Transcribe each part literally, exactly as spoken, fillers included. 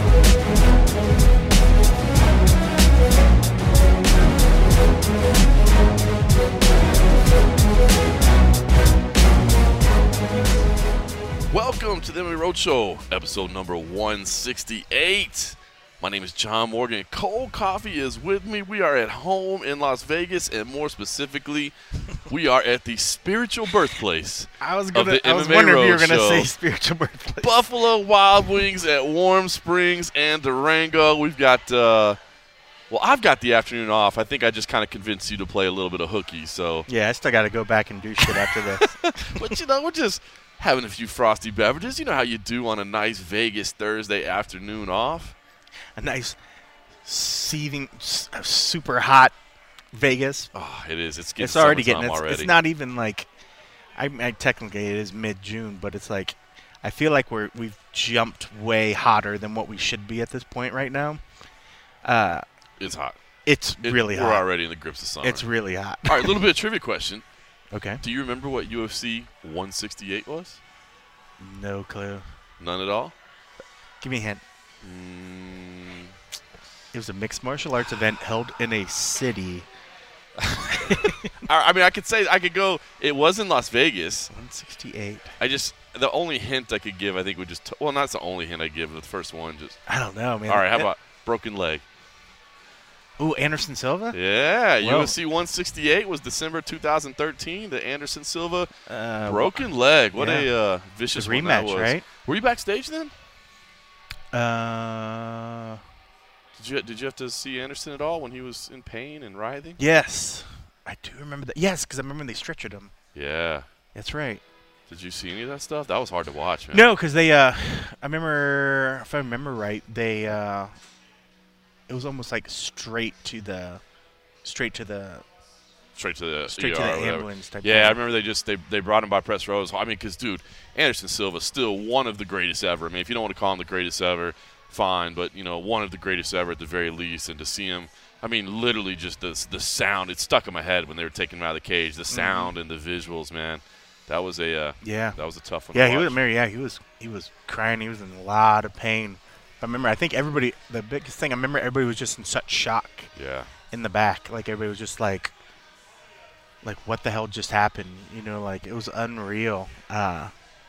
Welcome to the M M A Roadshow, episode number one sixty-eight. My name is John Morgan. Cold Coffee is with me. We are at home in Las Vegas, and more specifically, we are at the spiritual birthplace I was gonna. of the I was M M A wondering if you were going to Roadshow. say spiritual birthplace. Buffalo Wild Wings at Warm Springs and Durango. We've got, uh, well, I've got the afternoon off. I think I just kind of convinced you to play a little bit of hooky. So, Yeah, I still got to go back and do shit after this. but you know, we're just having a few frosty beverages. You know how you do on a nice Vegas Thursday afternoon off. A nice, seething, s- uh, super hot Vegas. Oh, it is. It's getting It's already summertime getting. It's, already. it's not even like. I, I technically it is mid June, but it's like, I feel like we're we've jumped way hotter than what we should be at this point right now. Uh, It's hot. it's It- really we're hot. already in the grips of summer. It's really hot. All right, a little bit of trivia question. Okay. Do you remember what U F C one sixty-eight was? No clue. None at all? Give me a hint. Mm, It was a mixed martial arts event held in a city. I, I mean, I could say, I could go, it was in Las Vegas. one sixty-eight. I just, the only hint I could give, I think would just, t- well, not the only hint I give, the first one just, I don't know, man. all right, how That- about broken leg? Ooh, Anderson Silva? Yeah, Whoa. U F C one sixty-eight was December two thousand thirteen, the Anderson Silva Uh, broken leg. What yeah. a uh, It vicious was one that rematch, was. right? Were you backstage then? Uh, Did you did you have to see Anderson at all when he was in pain and writhing? yes. I do remember that. Yes, because I remember they stretchered him. Yeah. That's right. Did you see any of that stuff? That was hard to watch, man. No, because they, uh, I remember, if I remember right, they, uh, it was almost like straight to the, straight to the, Straight to the straight E to R the or whatever. ambulance type Yeah, I thing. remember they just they they brought him by press rows. I mean, because dude, Anderson Silva still one of the greatest ever. I mean, if you don't want to call him the greatest ever, fine, but you know, one of the greatest ever at the very least. And to see him, I mean, literally just the the sound, it stuck in my head when they were taking him out of the cage. The sound and the visuals, man, that was a uh, Yeah. that was a tough one. Yeah, to he was, watch. Mary, yeah, he was, he was crying. He was in a lot of pain. I remember, I think everybody, the biggest thing, I remember everybody was just in such shock Yeah, in the back. Like, everybody was just like, like, what the hell just happened? You know, like, it was unreal. Uh,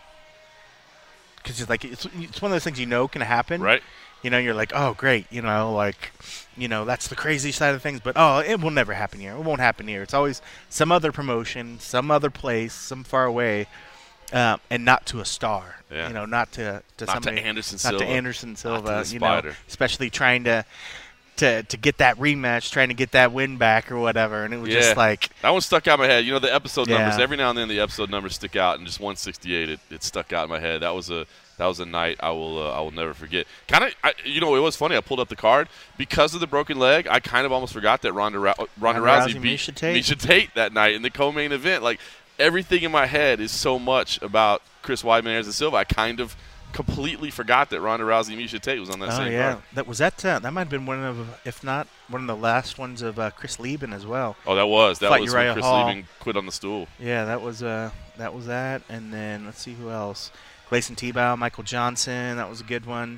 Because it's like, it's, it's one of those things you know can happen. right. You know, you're like, oh, great. You know, like, you know, that's the crazy side of things. But, oh, it will never happen here. It won't happen here. It's always some other promotion, some other place, some far away, uh, and not to a star. Yeah. You know, not to, to Not to somebody. Anderson Not Silva. to Anderson Not to Silva. the You know, Spider. especially trying to, to to get that rematch, trying to get that win back or whatever. And it was Yeah. just like, That one stuck out in my head. You know, the episode Yeah. numbers, every now and then the episode numbers stick out, and just one sixty-eight, it, it stuck out in my head. That was a that was a night I will uh, I will never forget. Kind of, you know, it was funny. I pulled up the card. Because of the broken leg, I kind of almost forgot that Ronda, Rou- Ronda, Ronda Rousey, Rousey, beat Miesha Tate. Miesha Tate that night in the co-main event. Like, everything in my head is so much about Chris Weidman and Anderson Silva. I kind of completely forgot that Ronda Rousey and Miesha Tate was on that oh, same yeah. card. That was that. Uh, that might have been one of, if not one of the last ones of uh, Chris Lieben as well. Oh, that was. That Fight was Uriah when Chris Hall. Lieben quit on the stool. Yeah, that was uh, that was that, and then let's see who else. Gleison Tebow, Michael Johnson, that was a good one.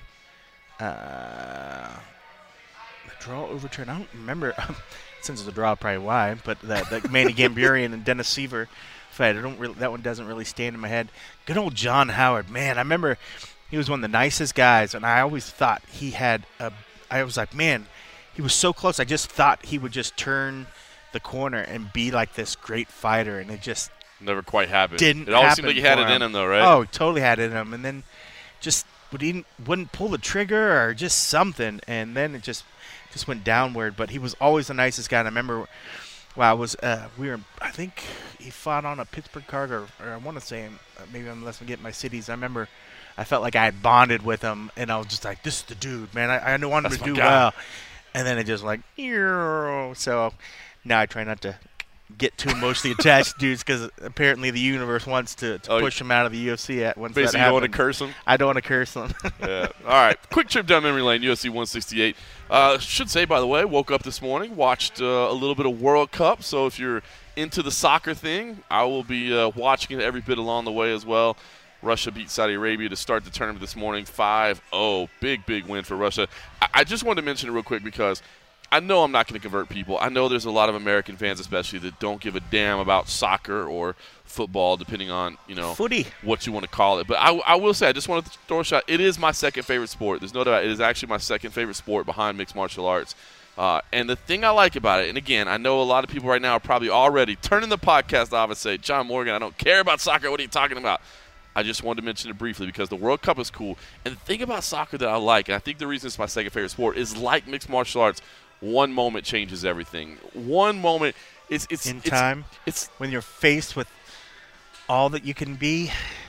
Uh, the draw overturn. I don't remember. Since it's a draw, probably why. But the, the Manny Gamburian and Dennis Seaver fight. I don't really. That one doesn't really stand in my head. Good old John Howard, man. I remember he was one of the nicest guys, and I always thought he had a. I was like, man, he was so close. I just thought he would just turn the corner and be like this great fighter, and it just Never quite happened. didn't It always happen seemed like he had for it in him, though, right? Oh, he totally had it in him, and then just would he wouldn't pull the trigger or just something, and then it just just went downward. But he was always the nicest guy. And I remember, well, I was uh, we were I think he fought on a Pittsburgh card, or, or I want to say him, uh, maybe unless I get my cities. I remember I felt like I had bonded with him, and I was just like, this is the dude, man. I, I know wanted That's to my do guy. well, and then it just like, so now I try not to get too emotionally attached to dudes because apparently the universe wants to, to Oh, push them out of the U F C at once Basically, that you don't want to happens. curse him. I don't want to curse them. Yeah. All right. Quick trip down memory lane, U F C one sixty-eight. Uh, should say, by the way, woke up this morning, watched uh, a little bit of World Cup. So if you're into the soccer thing, I will be uh, watching it every bit along the way as well. Russia beat Saudi Arabia to start the tournament this morning, five oh. Big, big win for Russia. I, I just wanted to mention it real quick because I know I'm not going to convert people. I know there's a lot of American fans especially that don't give a damn about soccer or football, depending on, you know, Footy. what you want to call it. But I, I will say, I just wanted to throw a shot. It is my second favorite sport. There's no doubt. It is actually my second favorite sport behind mixed martial arts. Uh, and the thing I like about it, and again, I know a lot of people right now are probably already turning the podcast off and say, John Morgan, I don't care about soccer. What are you talking about? I just wanted to mention it briefly because the World Cup is cool. And the thing about soccer that I like, and I think the reason it's my second favorite sport, is like mixed martial arts, one moment changes everything. One moment, it's it's In it's, time, it's when you're faced with all that you can be,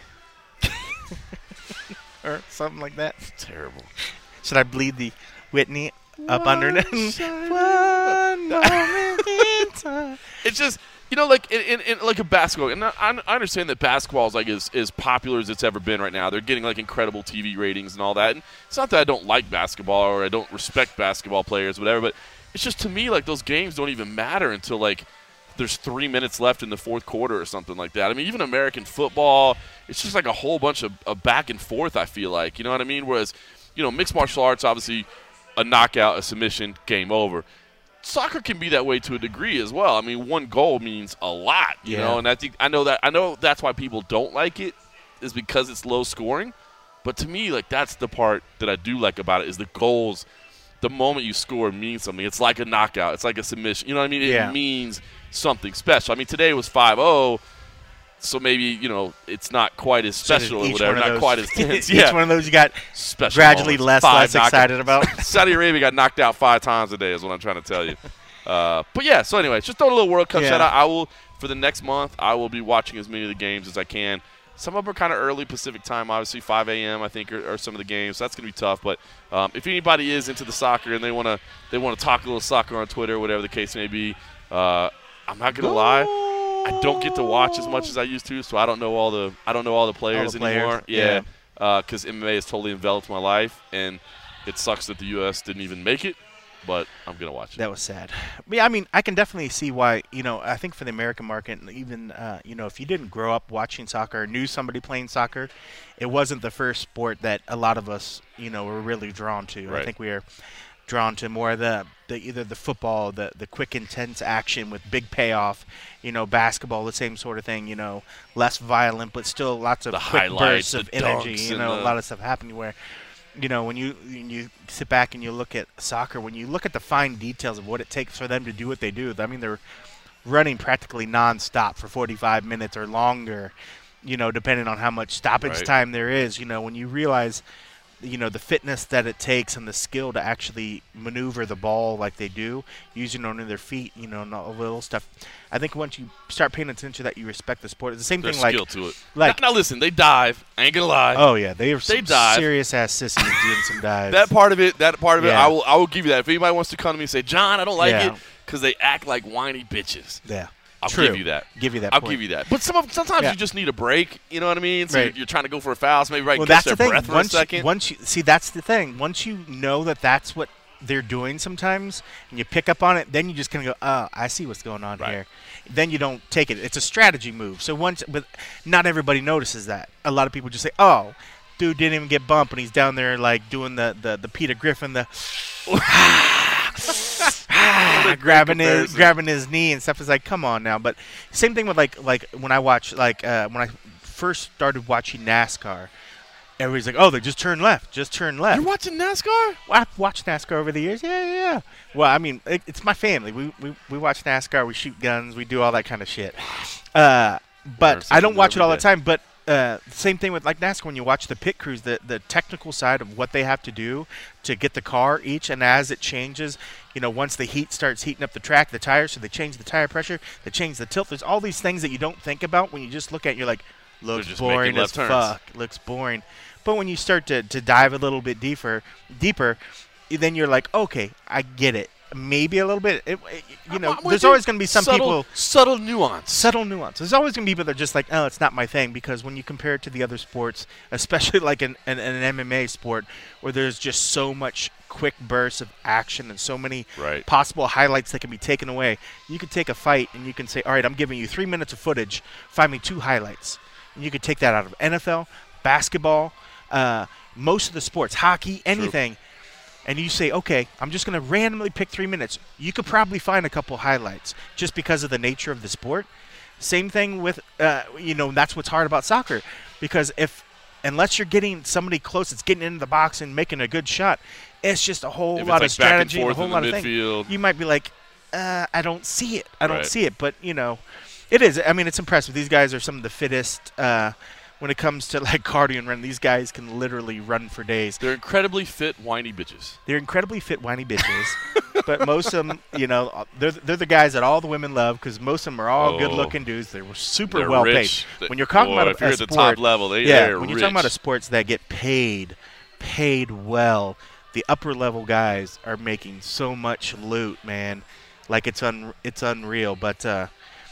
or something like that. terrible. Should I bleed the Whitney up under it? shiny- One moment in time. It's just, you know, like in, in, in like a basketball. And I, I understand that basketball is like as, as popular as it's ever been right now. They're getting like incredible T V ratings and all that. And it's not that I don't like basketball or I don't respect basketball players, whatever. But it's just to me like those games don't even matter until like there's three minutes left in the fourth quarter or something like that. I mean, even American football, it's just like a whole bunch of, of back and forth. I feel like, you know what I mean. Whereas, you know, mixed martial arts obviously a knockout, a submission, game over. Soccer can be that way to a degree as well. I mean, one goal means a lot, you Yeah. know, and I think I know that I know that's why people don't like it is because it's low scoring. But to me, like that's the part that I do like about it is the goals. The moment you score means something. It's like a knockout. It's like a submission. You know what I mean? It Yeah. means something special. I mean, today was five oh, so maybe, you know, it's not quite as So special each or whatever, one of not those- quite as tense. Each Yeah, one of those you got special gradually moments. less Five less knockouts. excited about. Saudi Arabia got knocked out five times a day is what I'm trying to tell you. Uh, but, yeah, so anyway, just throwing a little World Cup Yeah. shout out. I will, for the next month, I will be watching as many of the games as I can. Some of them are kind of early Pacific time, obviously five a.m. I think are, are some of the games. So that's going to be tough. But um, if anybody is into the soccer and they want to they want to talk a little soccer on Twitter, whatever the case may be, uh, I'm not going to lie. I don't get to watch as much as I used to, so I don't know all the I don't know all the players, the players, anymore. yeah. Yeah, because M M A has totally enveloped my life, and it sucks that the U S didn't even make it. But I'm gonna watch it. That was sad. But yeah, I mean, I can definitely see why. You know, I think for the American market, even uh, you know, if you didn't grow up watching soccer or knew somebody playing soccer, it wasn't the first sport that a lot of us, you know, were really drawn to. Right. I think we are drawn to more of the, the either the football, the the quick, intense action with big payoff. You know, basketball, the same sort of thing. You know, less violent, but still lots of The quick highlights, bursts of the energy. dunks You and know, the- a lot of stuff happening where. You know, when you when you sit back and you look at soccer, when you look at the fine details of what it takes for them to do what they do, I mean, they're running practically nonstop for forty-five minutes or longer, you know, depending on how much stoppage Right. time there is. You know, when you realize, you know, the fitness that it takes and the skill to actually maneuver the ball like they do, using only their feet, you know, and all the little stuff. I think once you start paying attention to that, you respect the sport. It's the same There's thing like, skill to it. like now, now listen, they dive. I ain't gonna lie. oh yeah, they are They some dive. serious ass sissies doing some dives. That part of it, that part of it, Yeah. I will, I will give you that. If anybody wants to come to me and say, John, I don't like Yeah. it because they act like whiny bitches, yeah, I'll True. give you that. give you that. I'll point. give you that. But some of, sometimes Yeah. you just need a break. You know what I mean? So Right. you're, you're trying to go for a foul, so maybe right Well, catch that's their the thing. breath for Once, a second. once you see, that's the thing. Once you know that that's what they're doing sometimes, and you pick up on it, then you just kind of go, "Oh, I see what's going on Right. here." Then you don't take it. It's a strategy move. So once, but not everybody notices that. A lot of people just say, "Oh, dude didn't even get bumped, and he's down there like doing the the, the Peter Griffin, the grabbing his comparison. grabbing his knee and stuff." Is like, come on now. But same thing with like like when I watch like uh, when I first started watching NASCAR. Everybody's like, "Oh, they just turn left, just turn left." You're watching NASCAR? Well, I've watched NASCAR over the years. Yeah, yeah, yeah. Well, I mean, it, it's my family. We, we we watch NASCAR. We shoot guns. We do all that kind of shit. Uh, but Learn I don't something watch it every all the day. time. But uh, same thing with like NASCAR. When you watch the pit crews, the the technical side of what they have to do to get the car each, and as it changes, you know, once the heat starts heating up the track, the tires, so they change the tire pressure, they change the tilt. There's all these things that you don't think about when you just look at it, you're like, looks just making boring as left turns. fuck. Looks boring. But when you start to, to dive a little bit deeper, deeper, then you're like, okay, I get it. Maybe a little bit. It, it- you know, I'm with there's you. always going to be some subtle, people subtle nuance. subtle nuance. There's always going to be people that are just like, oh, it's not my thing. Because when you compare it to the other sports, especially like an, an, an M M A sport, where there's just so much quick bursts of action and so many Right. possible highlights that can be taken away, you can take a fight and you can say, all right, I'm giving you three minutes of footage. Find me two highlights. and you could take that out of N F L, basketball, uh, most of the sports, hockey, anything. True. And you say, okay, I'm just going to randomly pick three minutes. You could probably find a couple highlights just because of the nature of the sport. Same thing with, uh, you know, that's what's hard about soccer. Because if, unless you're getting somebody close that's getting into the box and making a good shot, it's just a whole if lot like of strategy and a whole and lot of midfield. things. You might be like, uh, I don't see it. I don't right. see it. But, you know, it is. I mean, it's impressive. These guys are some of the fittest uh when it comes to like cardio and run. These guys can literally run for days. They're incredibly fit, whiny bitches. They're incredibly fit, whiny bitches. But most of them, you know, they're they're the guys that all the women love because most of them are all oh, good-looking dudes. They were super they're well rich. paid. When you're talking Boy, about if a, you're a at the sport, top level, they, yeah, they're when you're rich. talking about a sports that get paid, paid well, the upper-level guys are making so much loot, man. Like it's un it's unreal. But uh,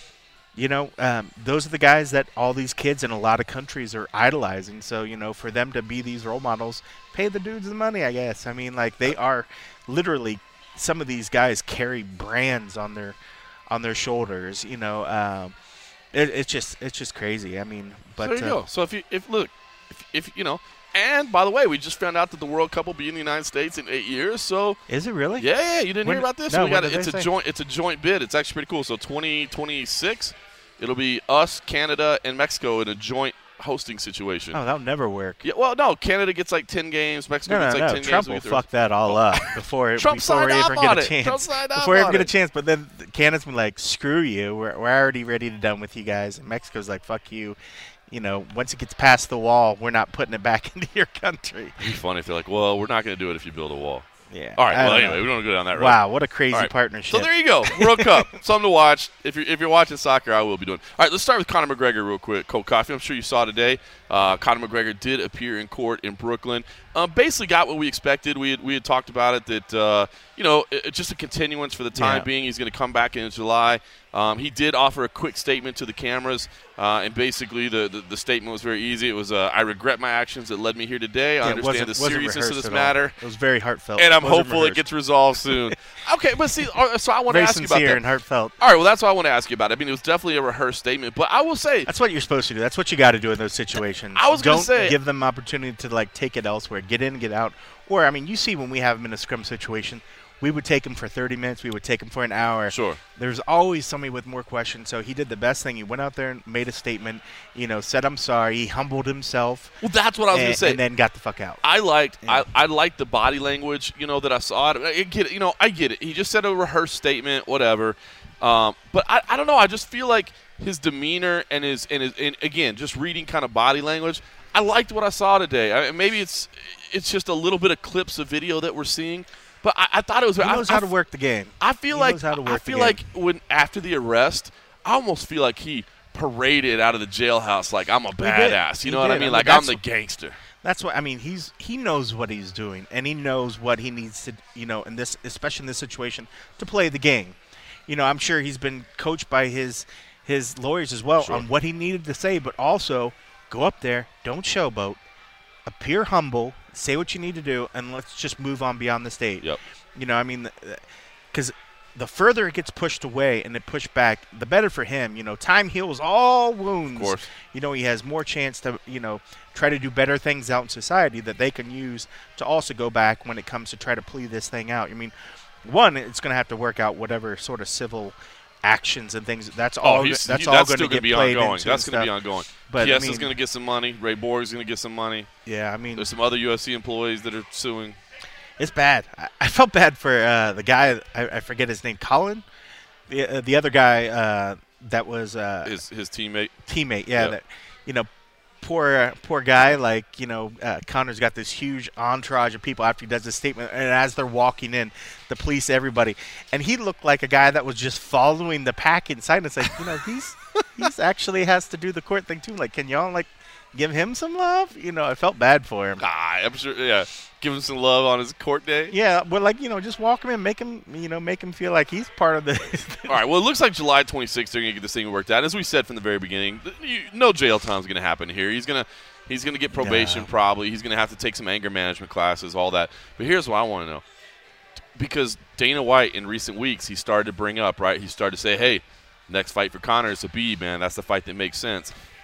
you know, um, those are the guys that all these kids in a lot of countries are idolizing. So, you know, for them to be these role models, pay the dudes the money, I guess. I mean, like, they are literally – some of these guys carry brands on their on their shoulders, you know. Um, it, it's just it's just crazy. I mean, but – So there you uh, go. So if, you, if look, if, if, you know – and, by the way, we just found out that the World Cup will be in the United States in eight years. So is it really? Yeah, yeah. You didn't when, hear about this? No, so we got it, it's a say? joint. It's a joint bid. It's actually pretty cool. So twenty twenty-six, it'll be us, Canada, and Mexico in a joint hosting situation. Oh, that'll never work. Yeah. Well, no. Canada gets like ten games. Mexico no, no, gets like no. ten Trump games. Trump will fuck that all up before Trump before we ever get a it. chance. Trump signed up before we ever on get a it. chance. But then Canada's been like, screw you. We're we're already ready to done with you guys. And Mexico's like, fuck you. You know, once it gets past the wall, we're not putting it back into your country. It'd be funny if they're like, well, we're not going to do it if you build a wall. Yeah. All right. I Well, don't anyway, know. we don't want to go down that road. Wow, what a crazy right. partnership. So there you go. World Cup. Something to watch. If you're, if you're watching soccer, I will be doing. All right, let's start with Conor McGregor real quick. Cold Coffee, I'm sure you saw today. Uh, Conor McGregor did appear in court in Brooklyn. Um, basically got what we expected. We had, we had talked about it that, uh, you know, it, it's just a continuance for the time Yeah. being. He's going to come back in July. Um, he did offer a quick statement to the cameras, uh, and basically the, the, the statement was very easy. It was, uh, I regret my actions that led me here today. I Yeah, it understand wasn't- the wasn't seriousness of rehearsed this at all. matter. It was very heartfelt. And I'm Wasn't hopeful rehearsed. it gets resolved soon. Okay, but see, uh, so I want to Very ask you about sincere that. and heartfelt. All right, well, that's what I want to ask you about. I mean, it was definitely a rehearsed statement, but I will say, That's what you're supposed to do. That's what you got to do in those situations. I was gonna Don't say- give them opportunity to like take it elsewhere, get in, get out. Or I mean, you see when we have them in a scrum situation, we would take them for thirty minutes. We would take them for an hour. Sure. There's always somebody with more questions. So he did the best thing. He went out there and made a statement. You know, said I'm sorry. He humbled himself. well, that's what I was and, going to say. and then got the fuck out. I liked, Yeah. I, I liked the body language, you know, that I saw. It. I get it, you know, I get it. He just said a rehearsed statement, whatever. Um, but I, I don't know. I just feel like his demeanor and his, and his, and again, just reading kind of body language. I liked what I saw today. I, maybe it's, it's just a little bit of clips of video that we're seeing. But I, I thought it was. He I, knows I, how to work the game. I feel He like knows how to I work the feel game. like when after the arrest, I almost feel like he paraded out of the jailhouse like I'm a did. badass. You He know what I did. mean? I mean, Like I'm that's- the gangster. That's what I mean. He's he knows what he's doing, and he knows what he needs to, you know, in this, especially in this situation, to play the game. You know, I'm sure he's been coached by his his lawyers as well Sure. on what he needed to say, but also go up there, don't showboat, appear humble, say what you need to do, and let's just move on beyond the state. Yep. You know, I mean, because the further it gets pushed away and it pushed back, the better for him. You know, time heals all wounds. Of course. You know, he has more chance to, you know, try to do better things out in society that they can use to also go back when it comes to try to plea this thing out. I mean, one, it's going to have to work out whatever sort of civil actions and things. That's all. Oh, he's, that's he, all that's going to still get be played ongoing. into That's and going to be stuff. ongoing. But, Yes I mean, is going to get some money. Ray Borg's going to get some money. Yeah, I mean, There's some other U F C employees that are suing. it's bad. I, I felt bad for uh, the guy. I, I forget his name. Colin, the uh, the other guy uh, that was uh, His his teammate. teammate. Yeah, Yep. that you know, poor uh, poor guy. Like you know, uh, Connor's got this huge entourage of people after he does this statement, and as they're walking in, the police, everybody, and he looked like a guy that was just following the pack inside. And it's like you know, he's he's actually has to do the court thing too. Like, can y'all like give him some love? You know, I felt bad for him. Ah, I'm sure. Yeah, give him some love on his court day. Yeah, but like you know, just walk him in, make him you know, make him feel like he's part of the. All right. Well, it looks like July twenty-sixth they're going to get this thing worked out. As we said from the very beginning, th- you, no jail time's going to happen here. He's going to he's going to get probation No. probably. He's going to have to take some anger management classes, all that. But here's what I want to know. Because Dana White in recent weeks, he started to bring up, right? He started to say, hey, next fight for Conor is Khabib, man. That's the fight that makes sense.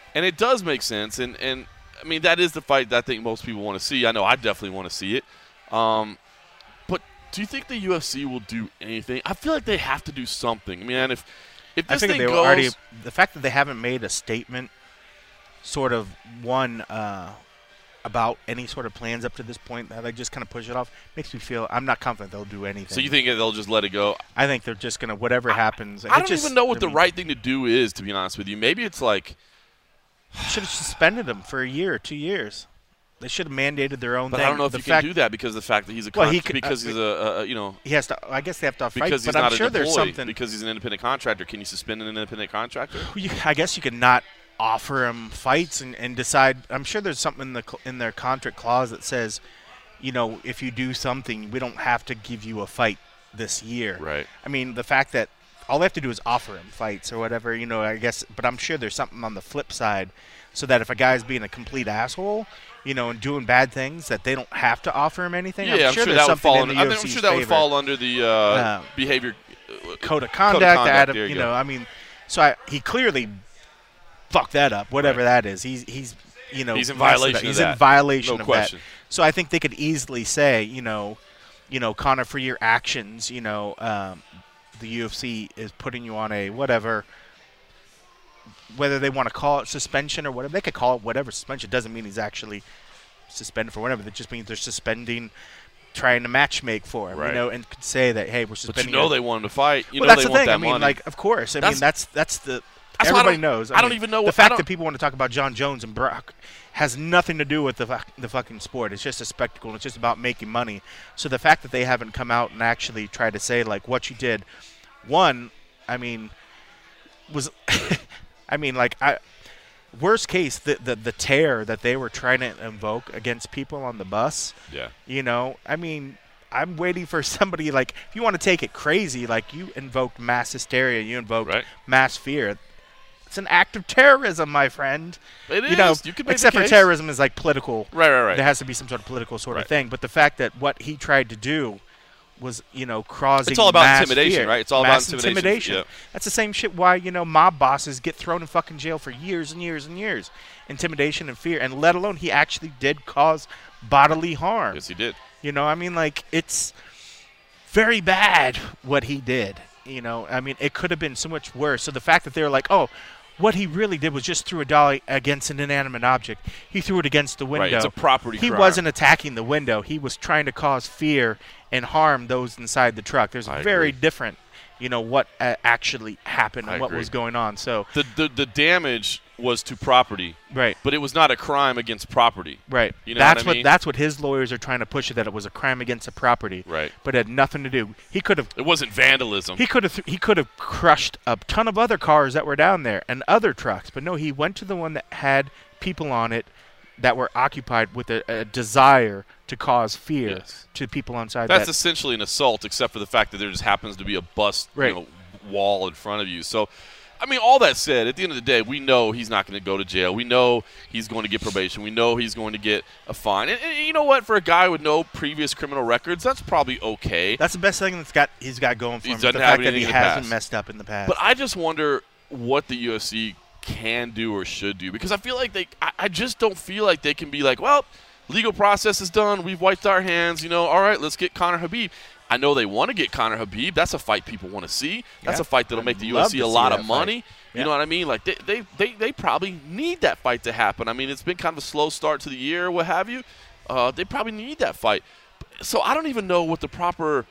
And it does make sense. And, and I mean, that is the fight that I think most people want to see. I know I definitely want to see it. Um, but do you think the U F C will do anything? I feel like they have to do something. I mean, if if this I think thing they goes, were already the fact that they haven't made a statement, sort of one uh, about any sort of plans up to this point, that they just kind of push it off, makes me feel I'm not confident they'll do anything. So you think they'll just let it go? I think they're just gonna whatever happens. I it don't just, even know what I the mean, right thing to do is, to be honest with you. Maybe it's like, should have suspended him for a year or two years. They should have mandated their own but thing. I don't know if the you fact, can do that because of the fact that he's a Well, con- he could- because uh, he's a, a you know He has to. I guess they have to fight, because he's but I'm not sure an there's employee, something. because he's an independent contractor. Can you suspend an independent contractor? You- I guess you could not offer him fights and, and decide. I'm sure there's something in the cl- in their contract clause that says, you know, if you do something, we don't have to give you a fight this year. Right. I mean, the fact that all they have to do is offer him fights or whatever, you know, I guess. But I'm sure there's something on the flip side, so that if a guy's being a complete asshole, you know, and doing bad things, that they don't have to offer him anything. Yeah, I'm I'm sure, sure there's that would something fall in under. the I mean, U F I'm C's sure that would favor. fall under the uh, Uh, behavior code of conduct. conduct, Adam, there you you go. know, I mean, so I, he clearly fucked that up. Whatever Right. that is, he's he's you know He's in messed it violation up. of He's that. in violation No of question. that. So I think they could easily say, you know, you know, Connor, for your actions, you know, um, the U F C is putting you on a whatever. Whether they want to call it suspension or whatever, they could call it whatever suspension. Doesn't mean he's actually suspended for whatever. That just means they're suspending, trying to match make for him, Right. you know, and could say that, hey, we're But suspending. you know you. they want him to fight. You well, know that's they the want thing. that I mean, money. like, of course. I That's- mean, that's that's the That's why I everybody don't- knows. I don't mean, even know the what- I fact don't- that people want to talk about John Jones and Brock has nothing to do with the fuck- the fucking sport. It's just a spectacle. It's just about making money. So the fact that they haven't come out and actually tried to say like what you did, one, I mean, was, I mean, like I. Worst case, the, the the tear that they were trying to invoke against people on the bus. yeah. You know, I mean, I'm waiting for somebody like, if you want to take it crazy, like you invoked mass hysteria, you invoked Right. mass fear. It's an act of terrorism, my friend. It you is. know, You could make except the for case. terrorism is like political. Right, right, right. There has to be some sort of political sort Right. of thing. But the fact that what he tried to do was, you know, causing It's all about mass intimidation, fear, right? It's all about mass intimidation. intimidation. Yep. That's the same shit why, you know, mob bosses get thrown in fucking jail for years and years and years. Intimidation and fear. And let alone he actually did cause bodily harm. Yes, he did. You know, I mean, like, it's very bad what he did. You know, I mean, it could have been so much worse. So the fact that they were like, oh, what he really did was just threw a dolly against an inanimate object. He threw it against the window. Right, it's a property He crime. wasn't attacking the window. He was trying to cause fear and harm those inside the truck. There's I very agree. different, you know, what uh, actually happened I and what agree. was going on. So, The, the the damage was to property, right. but it was not a crime against property. Right. You know that's what I mean? that's what his lawyers are trying to push it, that it was a crime against a property. Right. But it had nothing to do. He could have It wasn't vandalism. he could have th- he could have crushed a ton of other cars that were down there and other trucks, but no, he went to the one that had people on it that were occupied with a, a desire to cause fear Yes. to people inside That's that. essentially an assault, except for the fact that there just happens to be a bus Right. you know, wall in front of you. So, I mean, all that said, at the end of the day, we know he's not going to go to jail. We know he's going to get probation. We know he's going to get a fine. And, and you know what? For a guy with no previous criminal records, that's probably okay. That's the best thing that's got he's got going for He him. doesn't the have fact that he anything in the hasn't past. messed up in the past. But I just wonder what the U F C can do or should do, because I feel like they I, I just don't feel like they can be like, well, legal process is done, we've wiped our hands, you know, all right, let's get Conor Habib. I know they want to get Conor Habib. That's a fight people want to see. That's Yeah. a fight that'll I'd make the love U F C to a see lot that of fight. money. You Yeah. know what I mean? Like they, they they they probably need that fight to happen. I mean, it's been kind of a slow start to the year, or what have you. Uh, they probably need that fight. So I don't even know what the proper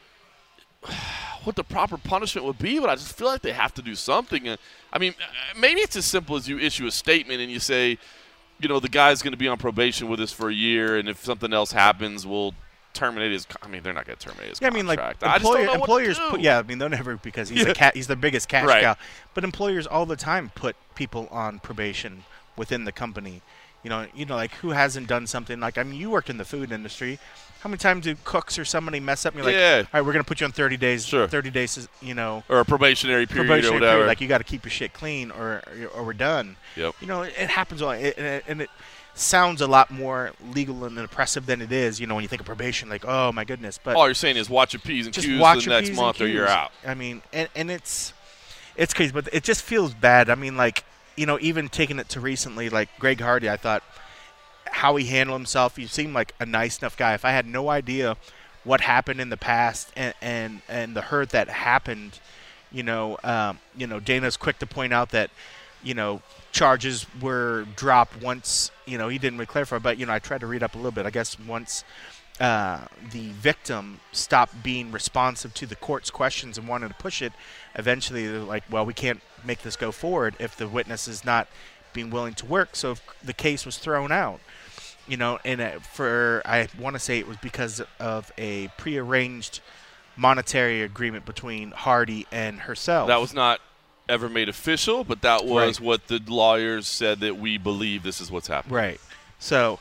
what the proper punishment would be, but I just feel like they have to do something. And I mean, maybe it's as simple as you issue a statement and you say, you know, the guy's going to be on probation with us for a year, and if something else happens, we'll terminate his. I mean, they're not going to terminate his yeah, I mean, like contract. I just don't employer, know what employers to do. put. Yeah, I mean, they'll never because he's Yeah. a cat. He's the biggest cash Right. cow. But employers all the time put people on probation within the company. You know, you know, like who hasn't done something like? I mean, you worked in the food industry. How many times do cooks or somebody mess up and you're like, Yeah. all right, we're going to put you on thirty days, Sure. thirty days, you know, or a probationary period probationary or whatever. period. Like, you got to keep your shit clean or, or we're done. Yep. You know, it, it happens a lot. It, and, it, and it sounds a lot more legal and oppressive than it is, you know, when you think of probation, like, oh, my goodness. But All you're saying is watch your P's and just Q's watch the your next P's month and or you're Q's. out. I mean, and, and it's it's crazy, but it just feels bad. I mean, like, you know, even taking it to recently, like Greg Hardy, I thought how he handled himself, he seemed like a nice enough guy. If I had no idea what happened in the past and and, and the hurt that happened, you know, um, you know, Dana's quick to point out that, you know, charges were dropped once, you know, he didn't really clarify, but, you know, I tried to read up a little bit. I guess once uh, the victim stopped being responsive to the court's questions and wanted to push it, eventually they're like, well, we can't make this go forward if the witness is not being willing to work. So if the case was thrown out, you know, and uh, for, I want to say it was because of a prearranged monetary agreement between Hardy and herself. That was not ever made official, but that was Right. what the lawyers said, that we believe this is what's happening. Right. So,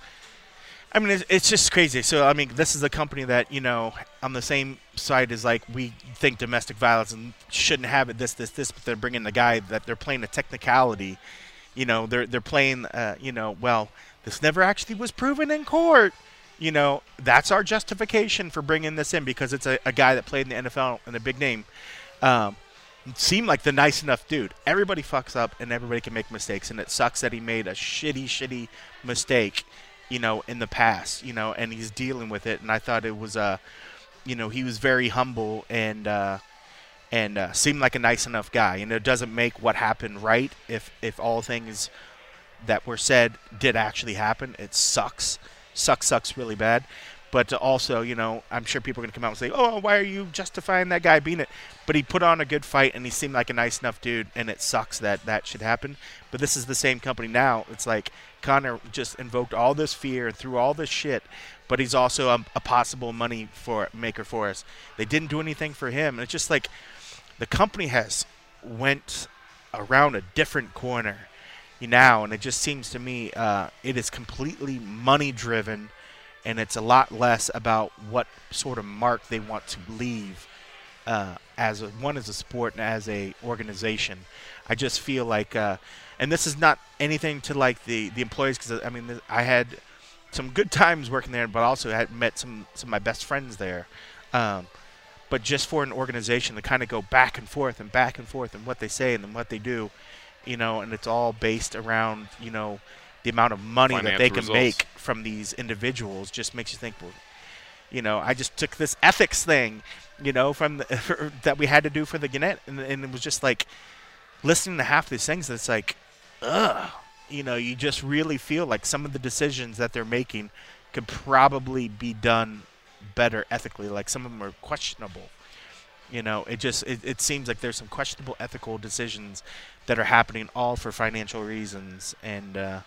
I mean, it's, it's just crazy. So, I mean, this is a company that, you know, on the same side is like, we think domestic violence and shouldn't have it, this, this, this, but they're bringing the guy that they're playing a technicality. You know, they're they're playing, uh, you know, well, this never actually was proven in court. You know, that's our justification for bringing this in, because it's a, a guy that played in the N F L and a big name. Um, seemed like the nice enough dude. Everybody fucks up and everybody can make mistakes, and it sucks that he made a shitty, shitty mistake, you know, in the past, you know, and he's dealing with it. And I thought it was, uh, you know, he was very humble and uh, and uh, seemed like a nice enough guy. And it doesn't make what happened right if if all things that were said did actually happen. It sucks. Sucks, sucks really bad. But also, you know, I'm sure people are going to come out and say, oh, why are you justifying that guy being it? But he put on a good fight, and he seemed like a nice enough dude, and it sucks that that should happen. But this is the same company now. It's like Conor just invoked all this fear and threw all this shit, but he's also a, a possible money for maker for us. They didn't do anything for him. And it's just like the company has went around a different corner now, and it just seems to me uh, it is completely money-driven, and it's a lot less about what sort of mark they want to leave uh, as a, one as a sport and as a organization. I just feel like, uh, and this is not anything to like the, the employees, because I mean I had some good times working there, but also had met some some of my best friends there. Um, but just for an organization to kind of go back and forth and back and forth and what they say and then what they do, you know, and it's all based around, you know, the amount of money Financial that they can results. make from these individuals, just makes you think, well, you know, I just took this ethics thing, you know, from the, that we had to do for the Gannett, and, and it was just like listening to half these things. It's like, ugh, you know, you just really feel like some of the decisions that they're making could probably be done better ethically. Like some of them are questionable. You know, it just it, it seems like there's some questionable ethical decisions that are happening all for financial reasons, and uh,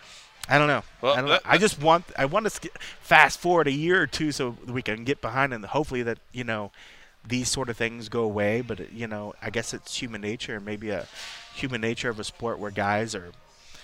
I don't know. Well, I don't that, know. I just want I want to sk- fast forward a year or two so we can get behind, and hopefully that, you know, these sort of things go away. But you know, I guess it's human nature, and maybe a human nature of a sport where guys are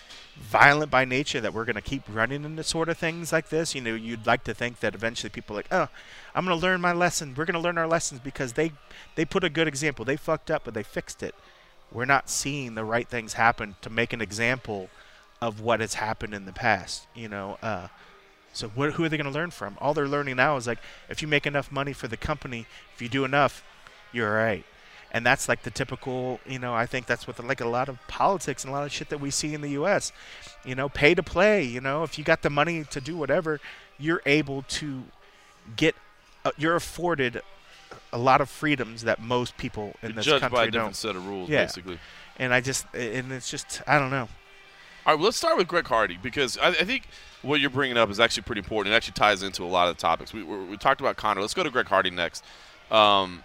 violent by nature, that we're going to keep running into sort of things like this. You know, you'd like to think that eventually people are like, oh, I'm going to learn my lesson. We're going to learn our lessons because they, they put a good example. They fucked up, but they fixed it. We're not seeing the right things happen to make an example of what has happened in the past, you know. Uh, so what, who are they going to learn from? All they're learning now is like, if you make enough money for the company, if you do enough, you're all right. And that's like the typical, you know, I think that's what the, like a lot of politics and a lot of shit that we see in the U S, you know, pay to play. You know, if you got the money to do whatever, you're able to get, uh, you're afforded a lot of freedoms that most people in You're this judged country by a don't. different set of rules, Yeah. basically. And I just, and it's just, I don't know. All right, well, let's start with Greg Hardy, because I, I think what you're bringing up is actually pretty important. It actually ties into a lot of the topics. We, we, we talked about Conor. Let's go to Greg Hardy next. Um,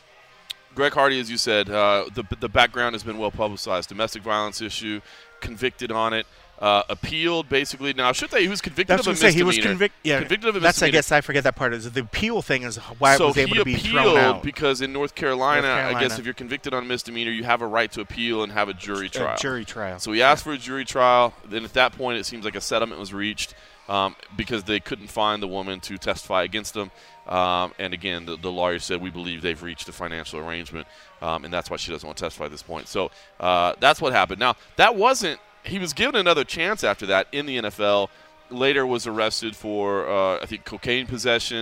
Greg Hardy, as you said, uh, the the background has been well publicized. Domestic violence issue, convicted on it, uh, appealed basically. Now, should they? He was convicted That's of a what I'm saying. He misdemeanor. was convicted. Yeah, convicted of a that's. I misdemeanor. guess I forget that part. Is the appeal thing is why so it was able he to be appealed thrown out. because in North Carolina, North I guess Carolina. if you're convicted on a misdemeanor, you have a right to appeal and have a jury trial. A jury trial. So he asked for a jury trial. Then at that point, it seems like a settlement was reached um, because they couldn't find the woman to testify against him. Um, and again, the, the lawyer said, we believe they've reached a financial arrangement, um, and that's why she doesn't want to testify at this point. So uh, that's what happened. Now, that wasn't – he was given another chance after that in the N F L. Later was arrested for, uh, I think, cocaine possession,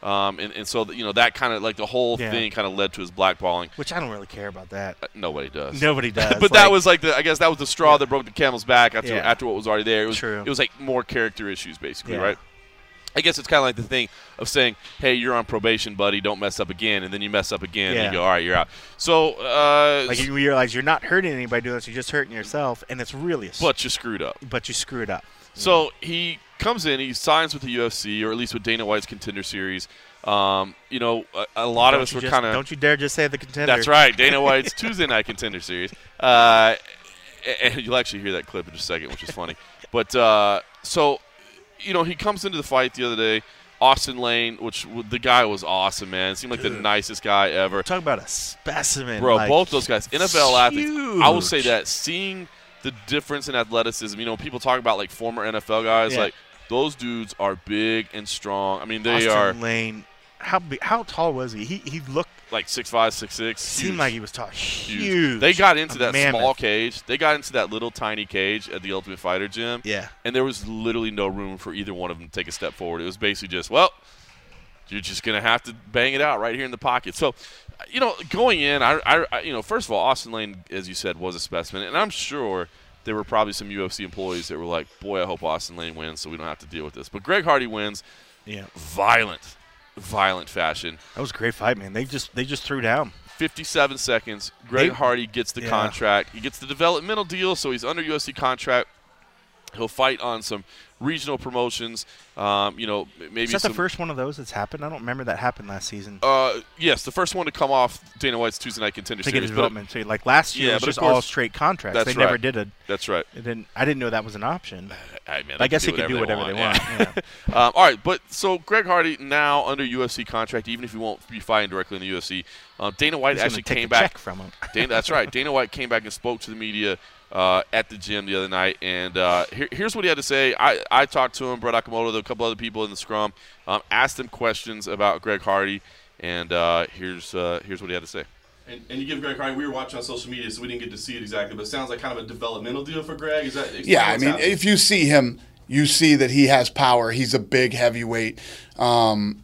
Um, and, and so, you know, that kind of, like, the whole Yeah. thing kind of led to his blackballing. Which I don't really care about that. Uh, Nobody does. Nobody does. but that was, like, the I guess that was the straw Yeah. that broke the camel's back after Yeah. after what was already there. It was, True. It was, like, more character issues, basically, Yeah. right? I guess it's kind of like the thing of saying, hey, you're on probation, buddy, don't mess up again. And then you mess up again, Yeah. and you go, all right, you're out. So, uh, Like you realize you're not hurting anybody doing this, you're just hurting yourself, and it's really a s- but you screwed up. but you screwed up. So he comes in, he signs with the U F C, or at least with Dana White's Contender Series. Um, you know, a, a lot Don't of us you were just- kind of. Don't you dare just say the contender. That's right, Dana White's Tuesday Night Contender Series. Uh, and you'll actually hear that clip in just a second, which is funny. But uh, so, you know, he comes into the fight the other day. Austin Lane, which the guy was awesome, man. Seemed like the Dude. nicest guy ever. Talk about a specimen. Bro, like, both those guys, N F L athletes. I will say huge. that seeing the difference in athleticism, you know, people talk about like former N F L guys, Yeah. like those dudes are big and strong. I mean, they Austin are Lane. How big, how tall was he? He he looked like six five, six six. seemed like he was tall. Huge. They got into A that mammoth. small cage. They got into that little tiny cage at the Ultimate Fighter gym. Yeah. And there was literally no room for either one of them to take a step forward. It was basically just, well, you're just going to have to bang it out right here in the pocket. So, you know, going in, I, I, I- you know, first of all, Austin Lane, as you said, was a specimen. And I'm sure there were probably some U F C employees that were like, boy, I hope Austin Lane wins so we don't have to deal with this. But Greg Hardy wins. Yeah. Violent, violent fashion. That was a great fight, man. They just they just threw down. fifty-seven seconds. Greg They- Hardy gets the yeah. contract. He gets the developmental deal, so he's under U F C contract. He'll fight on some regional promotions. Um, you know, m- maybe Is that some. the first one of those that's happened? I don't remember that happened last season. Uh, yes, the first one to come off Dana White's Tuesday Night Contender to get Series. his but- development. So, like last year, Yeah, it was but of just all course- straight contracts. That's They never right. did it. That's right. It didn't. I didn't know that was an option. Hey, man, I they guess can he could do whatever they want. yeah. Yeah. um, all right, but so Greg Hardy now under U F C contract, even if he won't be fighting directly in the U F C. Um, Dana White He's gonna actually take came the back. check from him. Dana, that's right. Dana White came back and spoke to the media uh, at the gym the other night, and uh, here, here's what he had to say. I, I talked to him, Brett Okamoto, a couple other people in the scrum, um, asked him questions about Greg Hardy, and uh, here's uh, here's what he had to say. And, and you give Greg Hardy, we were watching on social media, so we didn't get to see it exactly, but it sounds like kind of a developmental deal for Greg. Is that explain Yeah, I what's mean, happening? if you see him, you see that he has power. He's a big heavyweight. Um,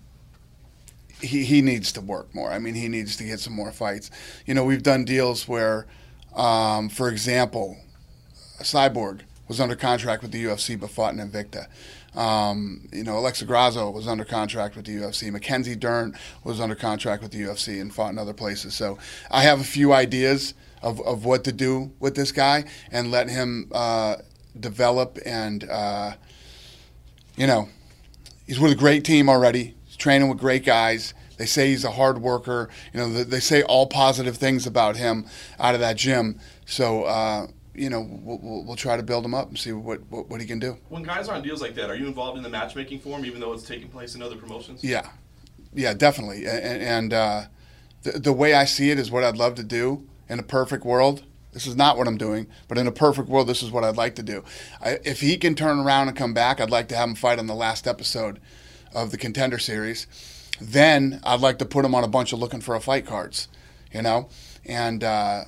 he he needs to work more. I mean, he needs to get some more fights. You know, we've done deals where, um, for example, Cyborg was under contract with the U F C but fought in Invicta. Um, you know, Alexa Grasso was under contract with the U F C. Mackenzie Dern was under contract with the U F C and fought in other places. So I have a few ideas of, of what to do with this guy and let him uh, develop. And, uh, you know, he's with a great team already. He's training with great guys. They say he's a hard worker. You know, they say all positive things about him out of that gym. So, uh, you know, we'll, we'll, we'll try to build him up and see what, what, what he can do. When guys are on deals like that, are you involved in the matchmaking for him, even though it's taking place in other promotions? Yeah, yeah, definitely. And, and uh, the, the way I see it is what I'd love to do in a perfect world. This is not what I'm doing, but in a perfect world, this is what I'd like to do. I, if he can turn around and come back, I'd like to have him fight on the last episode of the Contender Series. Then I'd like to put him on a bunch of looking for a fight cards, you know, and uh,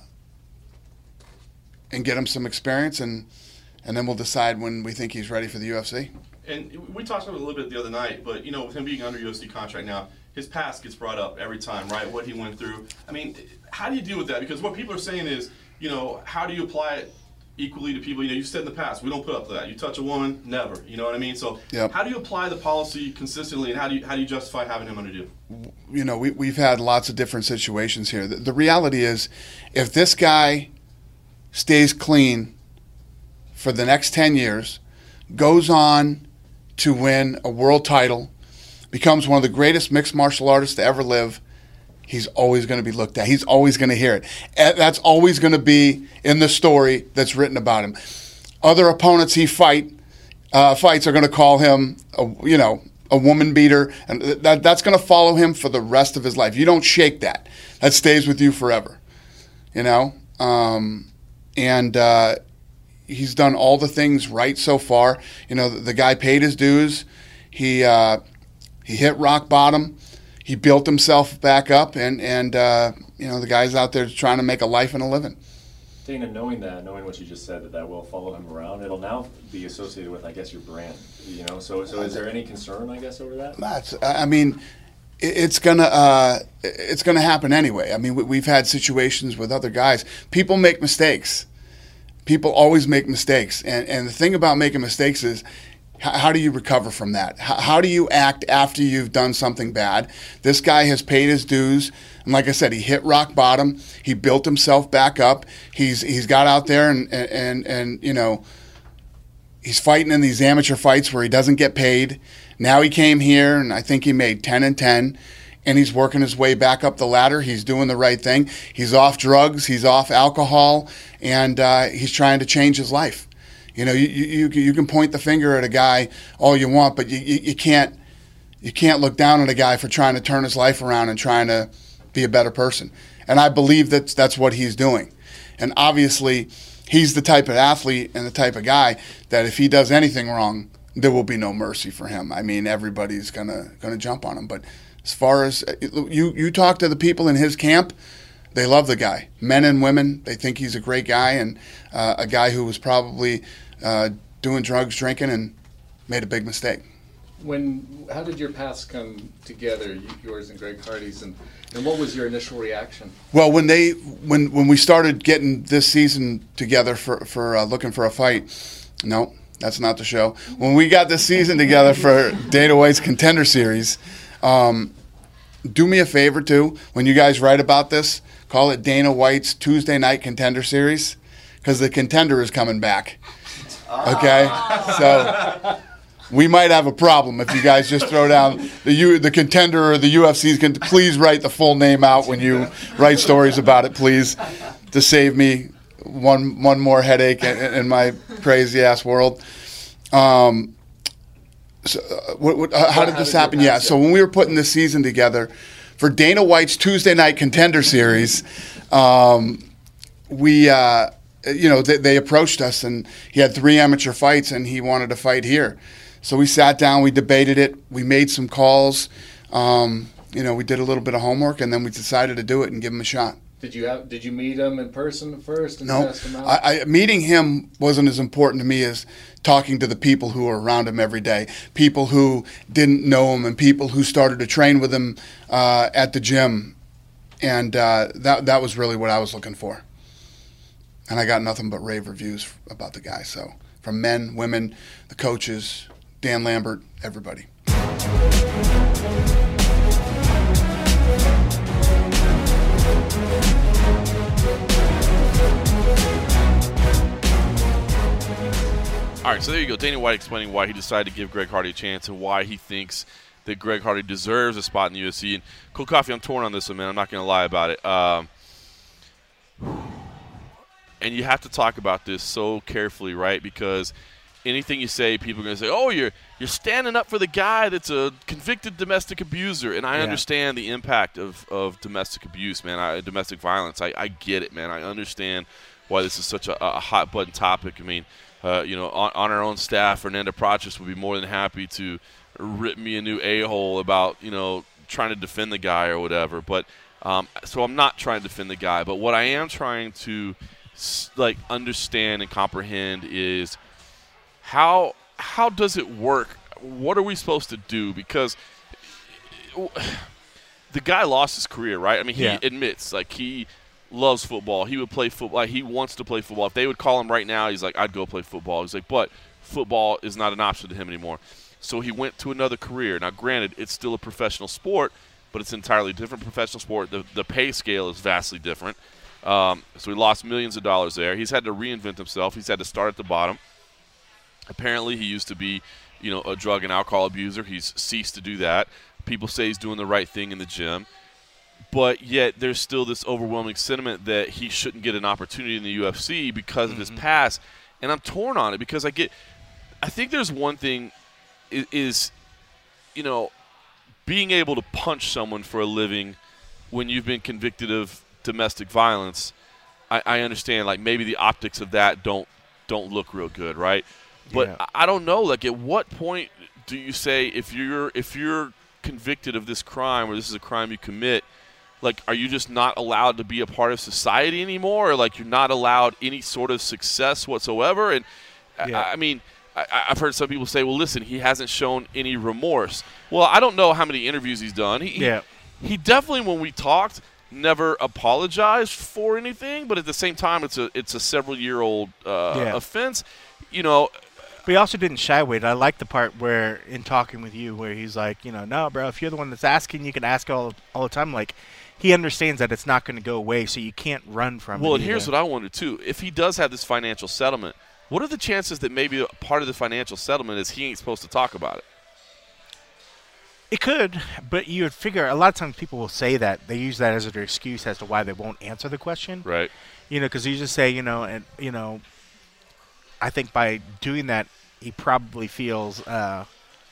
and get him some experience, and and then we'll decide when we think he's ready for the U F C. And we talked about it a little bit the other night, but, you know, with him being under U F C contract now, his past gets brought up every time, right, what he went through. I mean, how do you deal with that? Because what people are saying is, you know, how do you apply it equally to people? You know, you said in the past, we don't put up to that. You touch a woman, never. You know what I mean? So Yep. how do you apply the policy consistently, and how do you how do you justify having him under deal? You know, we, we've had lots of different situations here. The, the reality is, if this guy stays clean for the next ten years, goes on to win a world title, becomes one of the greatest mixed martial artists to ever live, he's always going to be looked at. He's always going to hear it. And that's always going to be in the story that's written about him. Other opponents he fight uh, fights are going to call him, a, you know, a woman beater, and that that's going to follow him for the rest of his life. You don't shake that. That stays with you forever. You know, um, and uh, he's done all the things right so far. You know, the, the guy paid his dues. He uh, he hit rock bottom. He built himself back up, and and uh, you know, the guy's out there trying to make a life and a living. Dana, knowing that, knowing what you just said, that that will follow him around, it'll now be associated with, I guess, your brand. You know, so so is there any concern, I guess, over that? That's, I mean, it's gonna uh, it's gonna happen anyway. I mean, we, we've had situations with other guys. People make mistakes. People always make mistakes, and and the thing about making mistakes is, how, how do you recover from that? How, how do you act after you've done something bad? This guy has paid his dues, and like I said, he hit rock bottom. He built himself back up. He's he's got out there and and and, and you know, he's fighting in these amateur fights where he doesn't get paid. Now he came here, and I think he made ten and ten, and he's working his way back up the ladder. He's doing the right thing. He's off drugs. He's off alcohol, and uh, he's trying to change his life. You know, you, you you can point the finger at a guy all you want, but you, you, you can't you can't look down on a guy for trying to turn his life around and trying to be a better person. And I believe that that's what he's doing. And obviously, he's the type of athlete and the type of guy that if he does anything wrong, there will be no mercy for him. I mean, everybody's gonna gonna jump on him. But as far as you you talk to the people in his camp, they love the guy. Men and women, they think he's a great guy and uh, a guy who was probably uh, doing drugs, drinking, and made a big mistake. When how did your paths come together, yours and Greg Hardy's, and, and what was your initial reaction? Well, when they when when we started getting this season together for for uh, looking for a fight, no. That's not the show. When we got this season together for Dana White's Contender Series, um, do me a favor, too. When you guys write about this, call it Dana White's Tuesday Night Contender Series, because the Contender is coming back. Okay? So we might have a problem if you guys just throw down the U, the Contender or the U F C's. Can please write the full name out when you write stories about it, please, to save me one one more headache in, in my crazy ass world. Um, so, uh, what, what, uh, how did this happen? Yeah, so when we were putting this season together for Dana White's Tuesday Night Contender Series, um, we, uh, you know, they, they approached us, and he had three amateur fights, and he wanted to fight here. So we sat down, we debated it, we made some calls, um, you know, we did a little bit of homework, and then we decided to do it and give him a shot. Did you have? Did you meet him in person first and no, test him out? I, I, meeting him wasn't as important to me as talking to the people who were around him every day, people who didn't know him, and people who started to train with him uh, at the gym, and uh, that that was really what I was looking for. And I got nothing but rave reviews about the guy. So from men, women, the coaches, Dan Lambert, everybody. All right, so there you go. Dana White explaining why he decided to give Greg Hardy a chance and why he thinks that Greg Hardy deserves a spot in the U F C. And Cold Coffee, I'm torn on this one, man. I'm not going to lie about it. Um, and you have to talk about this so carefully, right? Because anything you say, people are going to say, oh, you're you're standing up for the guy that's a convicted domestic abuser. And I yeah. understand the impact of, of domestic abuse, man, I, domestic violence. I, I get it, man. I understand why this is such a, a hot-button topic. I mean, Uh, you know, on, on our own staff, Fernando Prachas would be more than happy to rip me a new a-hole about, you know, trying to defend the guy or whatever. But um, so I'm not trying to defend the guy. But what I am trying to, like, understand and comprehend is how how does it work? What are we supposed to do? Because the guy lost his career, right? I mean, he yeah. admits, like, he – loves football. He would play football. He wants to play football. If they would call him right now, he's like, I'd go play football. He's like, but football is not an option to him anymore. So he went to another career. Now, granted, it's still a professional sport, but it's an entirely different professional sport. The, the pay scale is vastly different. Um, so he lost millions of dollars there. He's had to reinvent himself. He's had to start at the bottom. Apparently, he used to be, you know, a drug and alcohol abuser. He's ceased to do that. People say he's doing the right thing in the gym. But yet there's still this overwhelming sentiment that he shouldn't get an opportunity in the U F C because mm-hmm. of his past. And I'm torn on it because I get – I think there's one thing is, is, you know, being able to punch someone for a living when you've been convicted of domestic violence. I, I understand, like, maybe the optics of that don't don't look real good, right? But yeah. I, I don't know. Like, at what point do you say if you're if you're convicted of this crime or this is a crime you commit – like, are you just not allowed to be a part of society anymore? Or, like, you're not allowed any sort of success whatsoever? And, yeah. I, I mean, I, I've heard some people say, well, listen, he hasn't shown any remorse. Well, I don't know how many interviews he's done. He, Yeah. he, he definitely, when we talked, never apologized for anything, but at the same time, it's a it's a several-year-old uh, Yeah. offense. You know, But he also didn't shy away. I like the part where, in talking with you, where he's like, you know, no, bro, if you're the one that's asking, you can ask all all the time. Like, he understands that it's not going to go away, so you can't run from it. well, and here's either. what I wonder, too. If he does have this financial settlement, what are the chances that maybe a part of the financial settlement is he ain't supposed to talk about it? It could, but you would figure a lot of times people will say that. They use that as their excuse as to why they won't answer the question. Right. You know, because you just say, you know, and, you know, I think by doing that, he probably feels, uh,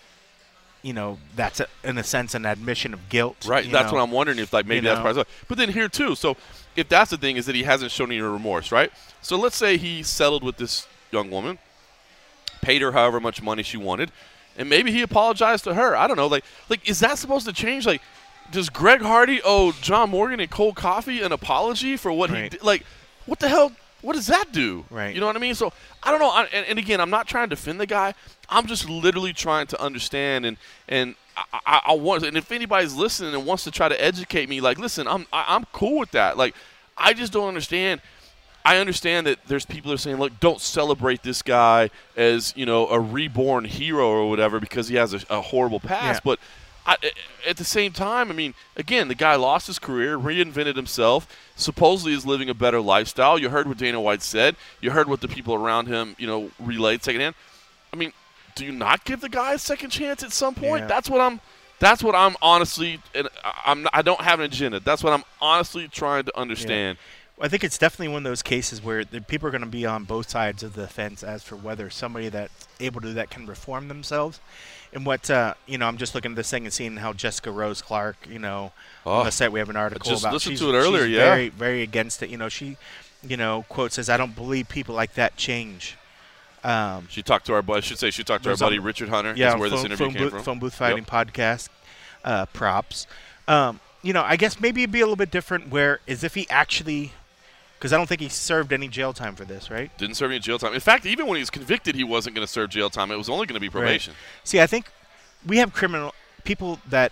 you know, that's a, in a sense an admission of guilt. Right. you That's know. what I'm wondering if, like, maybe You that's know. part of it. But then here, too, so if that's the thing is that he hasn't shown any remorse, right? So let's say he settled with this young woman, paid her however much money she wanted, and maybe he apologized to her. I don't know. Like, like is that supposed to change? Like, does Greg Hardy owe John Morgan and Cole Coffey an apology for what he Right. did? Like, what the hell? What does that do? Right. You know what I mean? So I don't know. I, and, and again, I'm not trying to defend the guy. I'm just literally trying to understand and and I, I, I want. And if anybody's listening and wants to try to educate me, like, listen, I'm I, I'm cool with that. Like, I just don't understand. I understand that there's people that are saying, look, don't celebrate this guy as, you know, a reborn hero or whatever because he has a, a horrible past. Yeah. But I, at the same time, I mean, again, the guy lost his career, reinvented himself, supposedly is living a better lifestyle. You heard what Dana White said. You heard what the people around him, you know, relayed secondhand. I mean, do you not give the guy a second chance at some point? Yeah. That's what I'm. That's what I'm honestly. And I'm. I don't have an agenda. That's what I'm honestly trying to understand. I think it's definitely one of those cases where the people are going to be on both sides of the fence as for whether somebody that's able to do that can reform themselves. And what, uh, you know, I'm just looking at this thing and seeing how Jessica Rose Clark, you know, Oh, on the site we have an article just about. listened she's, to it earlier, she's yeah. very, very against it. You know, she, you know, quote says, I don't believe people like that change. Um, She talked to our. I should say she talked to our There's, um, buddy Richard Hunter. yeah, is where this phone, interview phone came booth, from. phone booth fighting Yep. podcast. Uh, props. Um, you know, I guess maybe it'd be a little bit different. Where is if he actually. Because I don't think he served any jail time for this, right? Didn't serve any jail time. In fact, even when he was convicted, he wasn't going to serve jail time. It was only going to be probation. See, I think we have criminal people that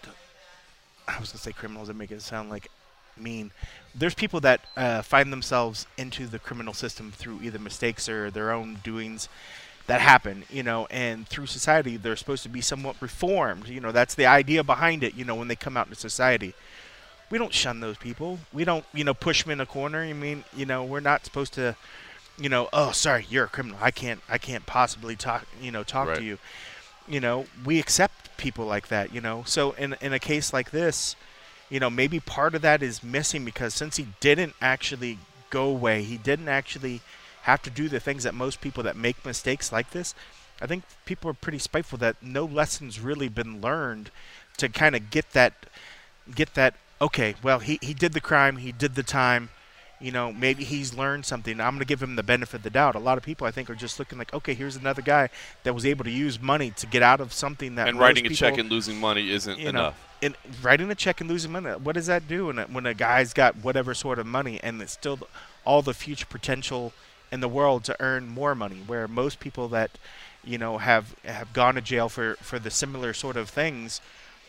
I was going to say criminals that make it sound like mean. There's people that uh, find themselves into the criminal system through either mistakes or their own doings that happen, you know, and through society they're supposed to be somewhat reformed. You know, that's the idea behind it, you know, when they come out into society. We don't shun those people. We don't, you know, push them in a corner. I mean, you know, we're not supposed to, you know, oh, sorry, you're a criminal. I can't, I can't possibly talk, you know, talk Right. to you. You know, we accept people like that, you know. So in in a case like this, you know, maybe part of that is missing because since he didn't actually go away, he didn't actually have to do the things that most people that make mistakes like this, I think people are pretty spiteful that no lessons really been learned to kind of get that, get that, okay, well, he, he did the crime, he did the time, you know, maybe he's learned something. I'm going to give him the benefit of the doubt. A lot of people, I think, are just looking like, okay, here's another guy that was able to use money to get out of something that And most writing a people, check and losing money isn't you know, enough. and writing a check and losing money, what does that do when a, when a guy's got whatever sort of money and it's still all the future potential in the world to earn more money, where most people that, you know, have have gone to jail for, for the similar sort of things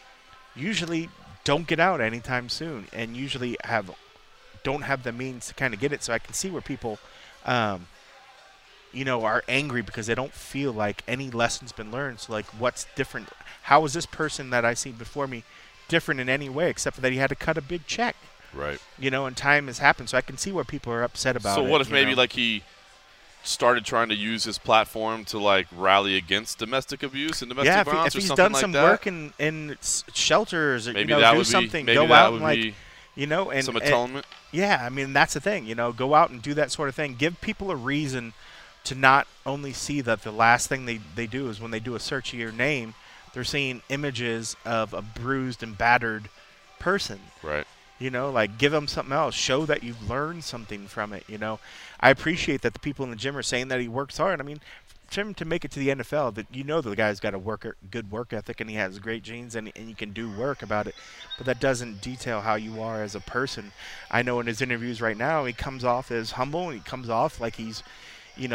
usually don't get out anytime soon and usually have don't have the means to kind of get it. So I can see where people, um, you know, are angry because they don't feel like any lessons been learned. So, like, what's different? How is this person that I see before me different in any way except for that he had to cut a big check? Right. You know, and time has happened. So I can see where people are upset about So it. what if you maybe know? like he started trying to use his platform to like rally against domestic abuse and domestic yeah, if, he, violence if or he's something done like some that? work in, in s- shelters or, Maybe you know, that do would be something, maybe go that out would and, like, be you know, and some and- atonement. Yeah, I mean, that's the thing, you know, go out and do that sort of thing. Give people a reason to not only see that the last thing they, they do is when they do a search of your name, they're seeing images of a bruised and battered person. Right. You know, like, give them something else. Show that you've learned something from it, you know. I appreciate that the people in the gym are saying that he works hard. I mean, for him to make it to the N F L, that you know the guy's got a work, good work ethic and he has great genes and, and you can do work about it. But that doesn't detail how you are as a person. I know in his interviews right now, he comes off as humble and he comes off like he's, you know,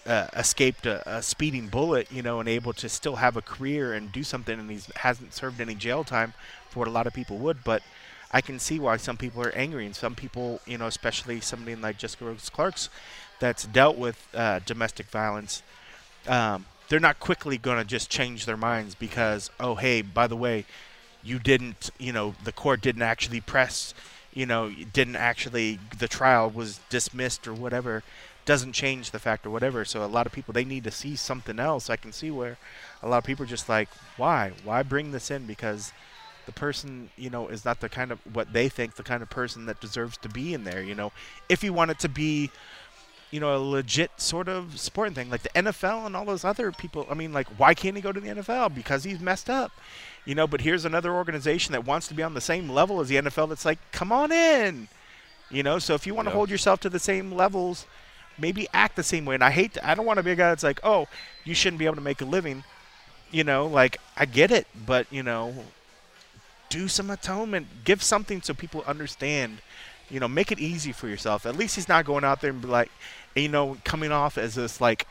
uh, escaped a, a speeding bullet, you know, and able to still have a career and do something, and he hasn't served any jail time for what a lot of people would. But I can see why some people are angry, and some people, you know, especially somebody like Jessica Rose Clark's that's dealt with uh, domestic violence, um, they're not quickly going to just change their minds because, oh, hey, by the way, you didn't, you know, the court didn't actually press, you know, didn't actually, the trial was dismissed or whatever. Doesn't change the fact or whatever. So a lot of people, they need to see something else. I can see where a lot of people are just like, why? Why bring this in? Because the person, you know, is not the kind of, what they think, the kind of person that deserves to be in there, you know. If you want it to be, you know, a legit sort of sporting thing, like the N F L and all those other people, I mean, like, why can't he go to the N F L? Because he's messed up. You know, but here's another organization that wants to be on the same level as the N F L that's like, come on in. You know, so if you want to Yeah. hold yourself to the same levels, maybe act the same way. And I hate to, I don't want to be a guy that's like, oh, you shouldn't be able to make a living. You know, like, I get it, but, you know, do some atonement. Give something so people understand. You know, make it easy for yourself. At least he's not going out there and be like, you know, coming off as this, like,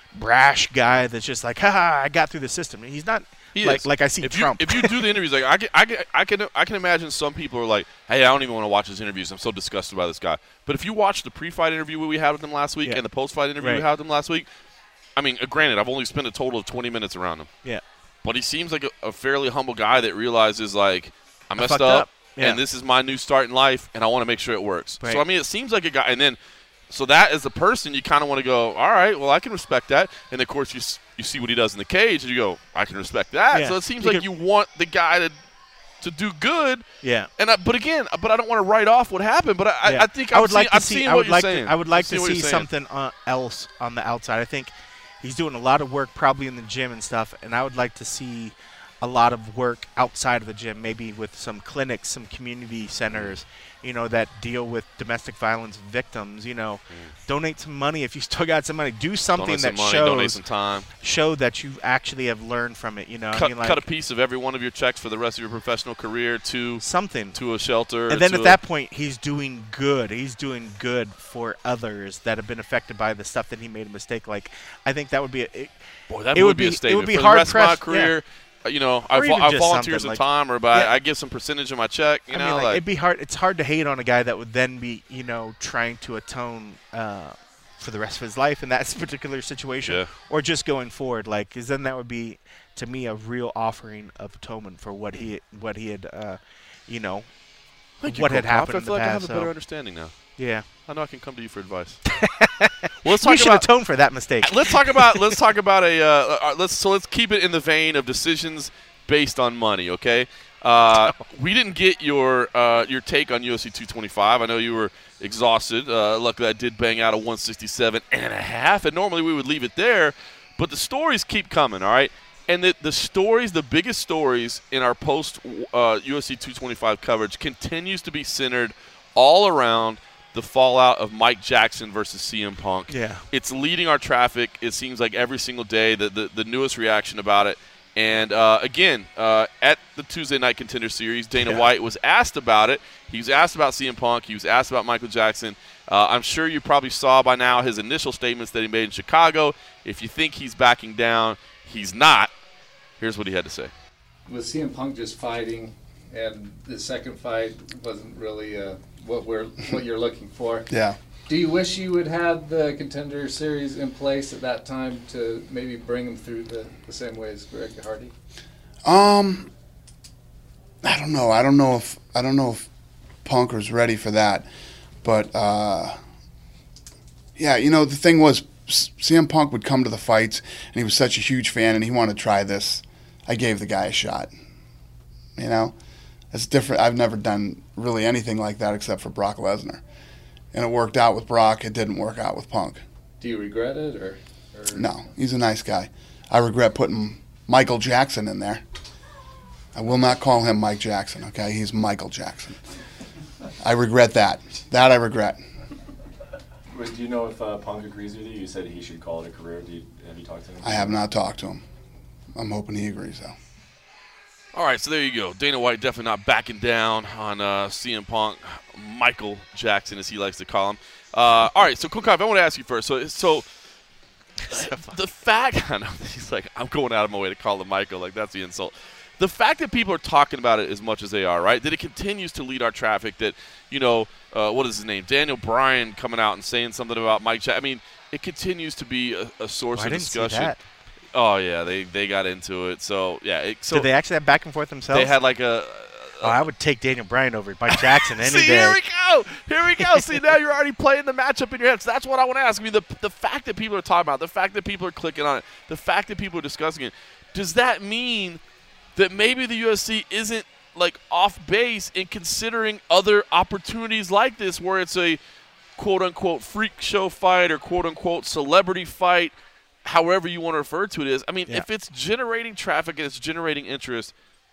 brash guy that's just like, haha, I got through the system. He's not He like is. like I see if Trump. You, if you do the interviews, like I can, I can, I can, I can imagine some people are like, "Hey, I don't even want to watch his interviews. I'm so disgusted by this guy." But if you watch the pre-fight interview we had with him last week Yeah. and the post-fight interview Right. we had with him last week, I mean, uh, granted, I've only spent a total of twenty minutes around him, yeah. but he seems like a, a fairly humble guy that realizes like I messed fucked up, up. Yeah. and this is my new start in life, and I want to make sure it works. Right. So I mean, it seems like a guy, and then. So that as a person, you kind of want to go, all right, well, I can respect that. And, of course, you s- you see what he does in the cage, and you go, I can respect that. Yeah. So it seems You like could- you want the guy to to do good. Yeah. And I, But, again, but I don't want to write off what happened. But I, Yeah. I, I think I I'm would seeing, like to I'm see. seeing I what would you're like saying. to. I would like I'm to seeing what see you're saying. something uh, else on the outside. I think he's doing a lot of work, probably in the gym and stuff. And I would like to see a lot of work outside of the gym, maybe with some clinics, some community centers, you know, that deal with domestic violence victims. You know, Mm. donate some money if you still got some money. Do something Donate some that money, shows donate some time. show that you actually have learned from it. You know, Cut, I mean, like cut a piece of every one of your checks for the rest of your professional career to something. to a shelter. And then to at a- that point, he's doing good. He's doing good for others that have been affected by the stuff that he made a mistake. Like, I think that would be a, it, Boy, that it would would be a be- it statement. would be For hard the rest of my pressed, career, uh, you know, I, Or vo- even I just volunteer something some like- time, or but Yeah. I, I give some percentage of my check. You I know, mean, like, like it'd be hard. It's hard to hate on a guy that would then be, you know, trying to atone uh, for the rest of his life in that particular situation, Yeah. or just going forward. Like, because then that would be, to me, a real offering of atonement for what he, what he had, uh, you know, Thank you, what had Coach Hoff. happened I in feel the like I past. have a better so, understanding now. yeah, I know I can come to you for advice. well, let's we talk should about atone for that mistake. let's talk about let's talk about a uh, uh, let's so let's keep it in the vein of decisions based on money. Okay, uh, we didn't get your uh, your take on U F C two twenty-five. I know you were exhausted. Uh, luckily, I did bang out a one sixty-seven and a half, and normally we would leave it there, but the stories keep coming. All right. And the, the stories, the biggest stories in our post uh, U F C two twenty-five coverage continues to be centered all around the fallout of Mike Jackson versus C M Punk. Yeah. It's leading our traffic. It seems like every single day, the, the, the newest reaction about it. And, uh, again, uh, at the Tuesday Night Contender Series, Dana Yeah. White was asked about it. He was asked about C M Punk. He was asked about Michael Jackson. Uh, I'm sure you probably saw by now his initial statements that he made in Chicago. If you think he's backing down, he's not. Here's what he had to say. With C M Punk just fighting, and the second fight wasn't really uh, what we're what you're looking for. Yeah. Do you wish you would had the Contender Series in place at that time to maybe bring him through the, the same way as Greg Hardy? Um, I don't know. I don't know if I don't know if Punk was ready for that, but uh, yeah, you know the thing was, C M Punk would come to the fights, and he was such a huge fan, and he wanted to try this. I gave the guy a shot. You know, it's different. I've never done really anything like that except for Brock Lesnar, and it worked out with Brock. It didn't work out with Punk. Do you regret it, or, or No, he's a nice guy. I regret putting Michael Jackson in there. I will not call him Mike Jackson, okay? He's Michael Jackson. I regret that. That I regret. Wait, do you know if uh, Punk agrees with you? You said he should call it a career. Do you, have you talked to him? I have not talked to him. I'm hoping he agrees, though. All right, so there you go. Dana White definitely not backing down on uh, C M Punk, Michael Jackson, as he likes to call him. Uh, all right, so Coach Hoff, I want to ask you first. So, so the fact, I know, he's like, I'm going out of my way to call him Michael. Like, that's the insult. The fact that people are talking about it as much as they are, right, that it continues to lead our traffic, that, you know, uh, what is his name? Daniel Bryan coming out and saying something about Mike Jackson. I mean, it continues to be a, a source Oh, I of didn't see discussion. that. Oh, yeah, they, they got into it. So, yeah. It, so Did they actually have back and forth themselves? They had like a – Oh, I would take Daniel Bryan over Mike Jackson any See, day. here we go. Here we go. See, now you're already playing the matchup in your head. So that's what I want to ask. I mean, the, the fact that people are talking about it, the fact that people are clicking on it, the fact that people are discussing it, does that mean that maybe the U F C isn't, like, off base in considering other opportunities like this where it's a quote-unquote freak show fight or quote-unquote celebrity fight, however you want to refer to it is? I mean, Yeah. if it's generating traffic and it's generating interest,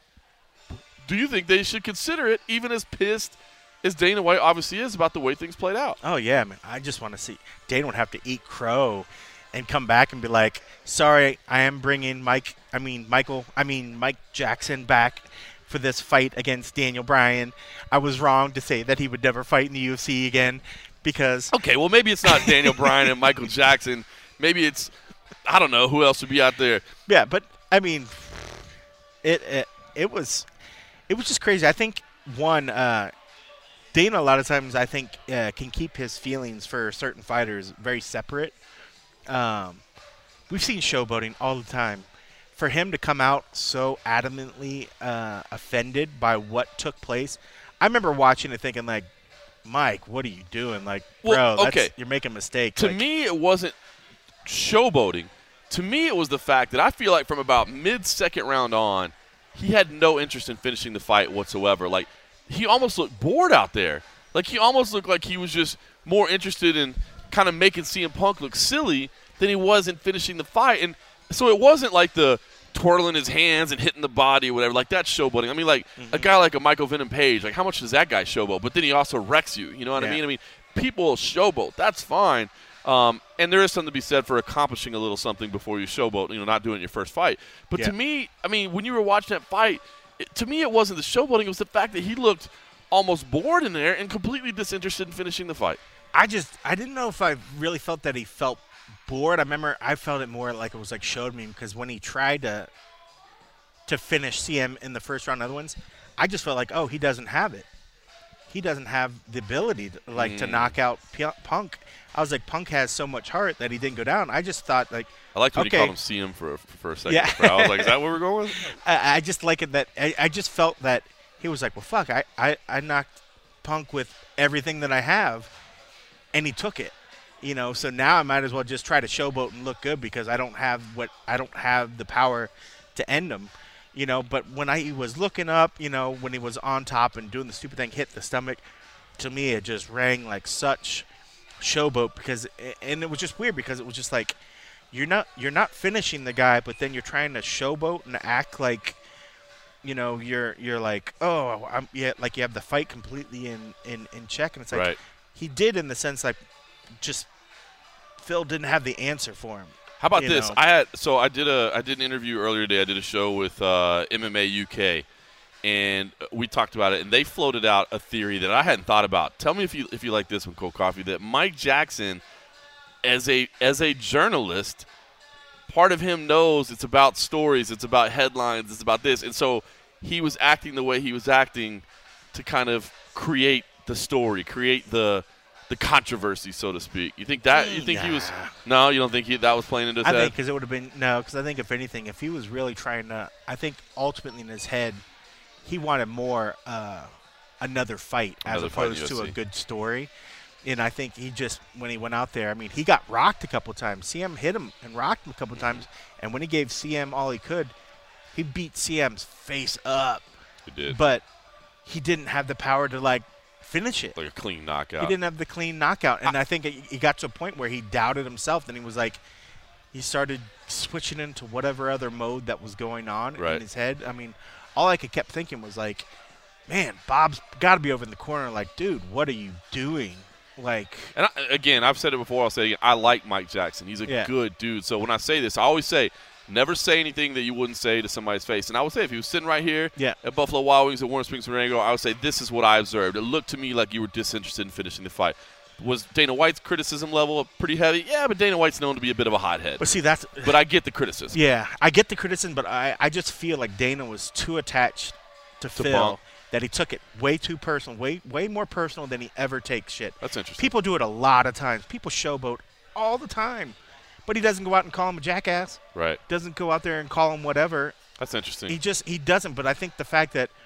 do you think they should consider it, even as pissed as Dana White obviously is about the way things played out? Oh, yeah, man. I just want to see. Dana would have to eat crow and come back and be like, sorry, I am bringing Mike, I mean, Michael, I mean, Mike Jackson back for this fight against Daniel Bryan. I was wrong to say that he would never fight in the U F C again because. Okay, well, maybe it's not Daniel Bryan and Michael Jackson. Maybe it's, I don't know, who else would be out there? Yeah, but, I mean, it it, it was. It was just crazy. I think, one, uh, Dana a lot of times, I think, uh, can keep his feelings for certain fighters very separate. Um, we've seen showboating all the time. For him to come out so adamantly uh, offended by what took place, I remember watching it thinking, like, Mike, what are you doing? Like, Well, bro, okay. that's, you're making a mistake. To Like, me, it wasn't showboating. To me, it was the fact that I feel like from about mid-second round on, he had no interest in finishing the fight whatsoever. Like, he almost looked bored out there. Like, he almost looked like he was just more interested in kind of making C M Punk look silly than he was in finishing the fight. And so it wasn't like the twirling his hands and hitting the body or whatever. Like, that's showboating. I mean, like, Mm-hmm. a guy like a Michael Venom Page, like, how much does that guy showboat? But then he also wrecks you. You know what I Yeah. mean? I mean, people showboat. That's fine. Um, and there is something to be said for accomplishing a little something before you showboat, you know, not doing your first fight. But Yeah. to me, I mean, when you were watching that fight, it, to me it wasn't the showboating. It was the fact that he looked almost bored in there and completely disinterested in finishing the fight. I just I didn't know if I really felt that he felt bored. I remember I felt it more like it was like showed me because when he tried to to finish C M in the first round, other ones, I just felt like, oh, he doesn't have it. He doesn't have the ability to, like to Mm. knock out P- Punk. I was like, Punk has so much heart that he didn't go down. I just thought like I liked when Okay. he called him C M for, for a second. Yeah. I was like, is that what we're going with? I, I just like it that I, I just felt that he was like, well, fuck, I, I, I knocked Punk with everything that I have, and he took it, you know. So now I might as well just try to showboat and look good because I don't have what I don't have the power to end him, you know. But when I he was looking up, you know, when he was on top and doing the stupid thing, hit the stomach, to me it just rang like such showboat because, and it was just weird because it was just like you're not you're not finishing the guy, but then you're trying to showboat and act like, you know, you're you're like, oh, I'm yeah, like you have the fight completely in in, in check, and it's like Right. he did in the sense like just Phil didn't have the answer for him. How about you this? know. I had so I did a I did an interview earlier today. I did a show with uh, M M A U K, and we talked about it. And they floated out a theory that I hadn't thought about. Tell me if you if you like this one, Cold Coffee. That Mike Jackson, as a as a journalist, part of him knows it's about stories, it's about headlines, it's about this, and so he was acting the way he was acting to kind of create the story, create the the controversy, so to speak. You think that? You think he was? No, you don't think he that was playing into his I head? think because it would have been no, because I think if anything, if he was really trying to, I think ultimately in his head, he wanted more uh, another fight Another as fight in opposed to U a F C. good story. And I think he just when he went out there, I mean, he got rocked a couple times. C M hit him and rocked him a couple times, and when he gave C M all he could, he beat C M's face up. He did. But he didn't have the power to like finish it. Like a clean knockout. He didn't have the clean knockout, and I, think it, he got to a point where he doubted himself. Then he was like, he started switching into whatever other mode that was going on Right. in his head. I mean, all I could kept thinking was like, man, Bob's got to be over in the corner. Like, dude, what are you doing? Like, And I, again, I've said it before. I'll say it again. I like Mike Jackson. He's a Yeah. good dude. So when I say this, I always say, never say anything that you wouldn't say to somebody's face. And I would say if he was sitting right here Yeah. at Buffalo Wild Wings at Warren Springs Marengo, I would say this is what I observed. It looked to me like you were disinterested in finishing the fight. Was Dana White's criticism level pretty heavy? Yeah, but Dana White's known to be a bit of a hothead. But see, that's But I get the criticism. yeah, I get the criticism, but I, I just feel like Dana was too attached to, To Phil Punk. that he took it way too personal, way way more personal than he ever takes shit. That's interesting. People do it a lot of times. People showboat all the time, but he doesn't go out and call him a jackass. Right. Doesn't go out there and call him whatever. That's interesting. He just he doesn't. But I think the fact that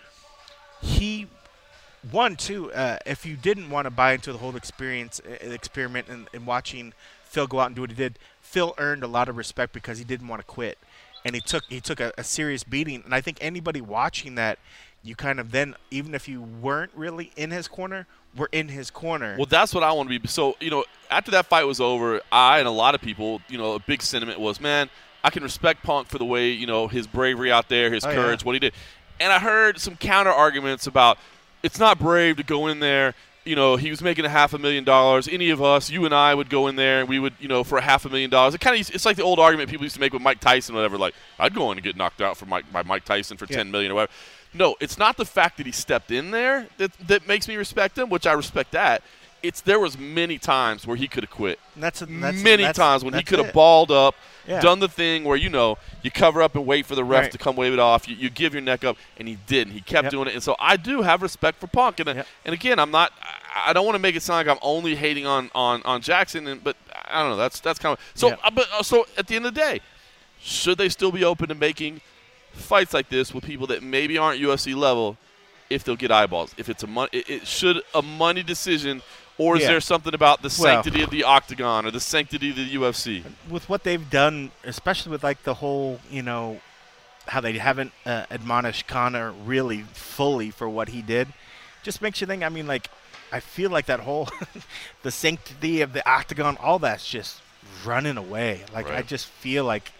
he one too, uh, if you didn't want to buy into the whole experience uh, experiment and, and watching Phil go out and do what he did, Phil earned a lot of respect because he didn't want to quit, and he took he took a, a serious beating. And I think anybody watching that, you kind of then, even if you weren't really in his corner, were in his corner. Well, that's what I want to be. So, you know, after that fight was over, I and a lot of people, you know, a big sentiment was, man, I can respect Punk for the way, you know, his bravery out there, his Oh, courage, yeah. what he did. And I heard some counter arguments about it's not brave to go in there. You know, he was making a half a million dollars. Any of us, you and I, would go in there and we would, you know, for a half a million dollars. It kind of, it's like the old argument people used to make with Mike Tyson, or whatever. Like, I'd go in and get knocked out for Mike, by Mike Tyson for Yeah. ten million dollars or whatever. No, it's not the fact that he stepped in there that that makes me respect him, which I respect that. It's there was many times where he could have quit. And that's, that's many that's, times when he that's could have it. balled up, Yeah. done the thing where, you know, you cover up and wait for the ref Right. to come wave it off. You, you give your neck up, and he didn't. He kept Yep. doing it. And so I do have respect for Punk. And, Yep. and again, I'm not I, I don't want to make it sound like I'm only hating on, on, on Jackson, and, but I don't know. That's that's kind of – so Yep. uh, but uh, so at the end of the day, should they still be open to making fights like this with people that maybe aren't U F C level if they'll get eyeballs? If it's a money, it, it should a money decision, or is Yeah. there something about the Well- sanctity of the octagon or the sanctity of the U F C? With what they've done, especially with like the whole, you know, how they haven't uh, admonished Conor really fully for what he did, just makes you think. I mean, like, I feel like that whole the sanctity of the octagon, all that's just running away. Like, I Right. just feel like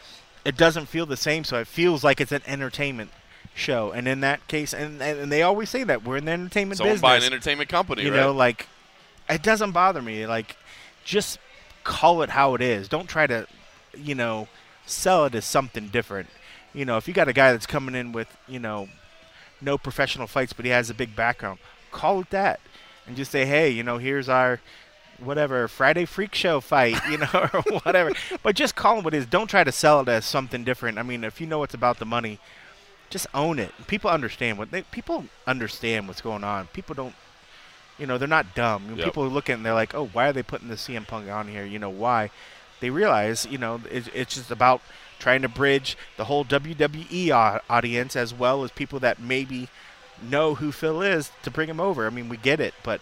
it doesn't feel the same. So it feels like it's an entertainment show. And in that case, and and they always say that we're in the entertainment It's owned business. by an entertainment company, You right? know, like, it doesn't bother me. Like, just call it how it is. Don't try to, you know, sell it as something different. You know, if you got a guy that's coming in with, you know, no professional fights, but he has a big background, call it that. And just say, hey, you know, here's our, whatever, Friday Freak Show fight, you know, or whatever. But just call it what it is. Don't try to sell it as something different. I mean, if you know it's about the money, just own it. People understand what they, people understand what's going on. People don't, you know, they're not dumb. When Yep. People look at it and they're like, oh, why are they putting the C M Punk on here? You know, why? They realize, you know, it, it's just about trying to bridge the whole W W E au- audience as well as people that maybe know who Phil is to bring him over. I mean, we get it, but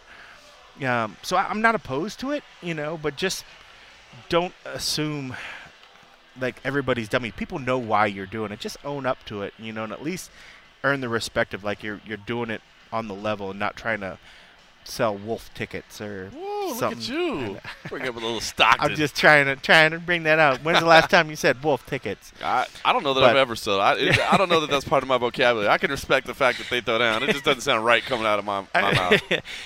um, so I, I'm not opposed to it, you know, but just don't assume like everybody's dummy. People know why you're doing it. Just own up to it, you know, and at least earn the respect of like you're you're doing it on the level and not trying to sell wolf tickets or Whoa, look something. at you. Bring up a little Stockton. I'm just trying to trying to bring that out. When's the last time you said wolf tickets? I, I don't know that But- I've ever said. I, it, I don't know that that's part of my vocabulary. I can respect the fact that they throw down. It just doesn't sound right coming out of my, my mouth.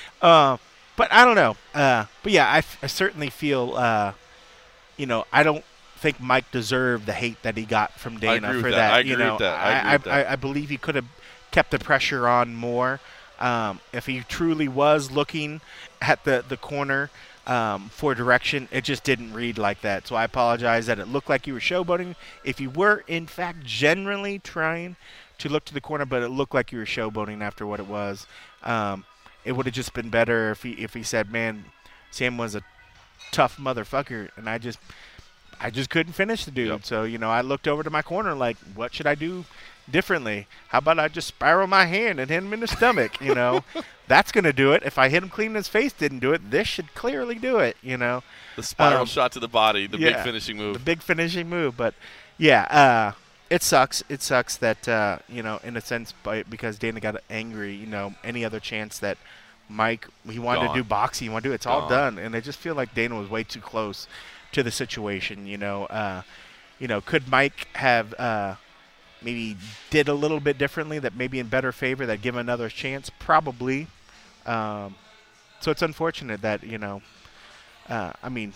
uh, but I don't know. Uh, but yeah, I, f- I certainly feel, uh, you know, I don't think Mike deserved the hate that he got from Dana agree for with that. that. I you agree know, with that. I agree with I, that. I, I believe he could have kept the pressure on more. Um, if he truly was looking at the, the corner um, for direction, it just didn't read like that. So I apologize that it looked like you were showboating. If you were, in fact, generally trying to look to the corner, but it looked like you were showboating after what it was, um, it would have just been better if he if he said, "Man, Sam was a tough motherfucker," and I just I just couldn't finish the dude. Yep. So you know, I looked over to my corner like, what should I do differently? How about I just spiral my hand and hit him in the stomach? You know, that's gonna do it. If I hit him clean in his face, didn't do it. This should clearly do it. You know, The spiral Um, shot to the body, the big yeah, finishing the move. big finishing move. But yeah, uh, it sucks. It sucks that uh, you know, in a sense, by, because Dana got angry. You know, any other chance that Mike he wanted Gone. to do boxing, he wanted to do it, it's all Gone. done. And I just feel like Dana was way too close to the situation. You know, uh, you know, could Mike have uh, maybe did a little bit differently, that maybe in better favor, that give him another chance? Probably. Um, so it's unfortunate that, you know, uh, I mean,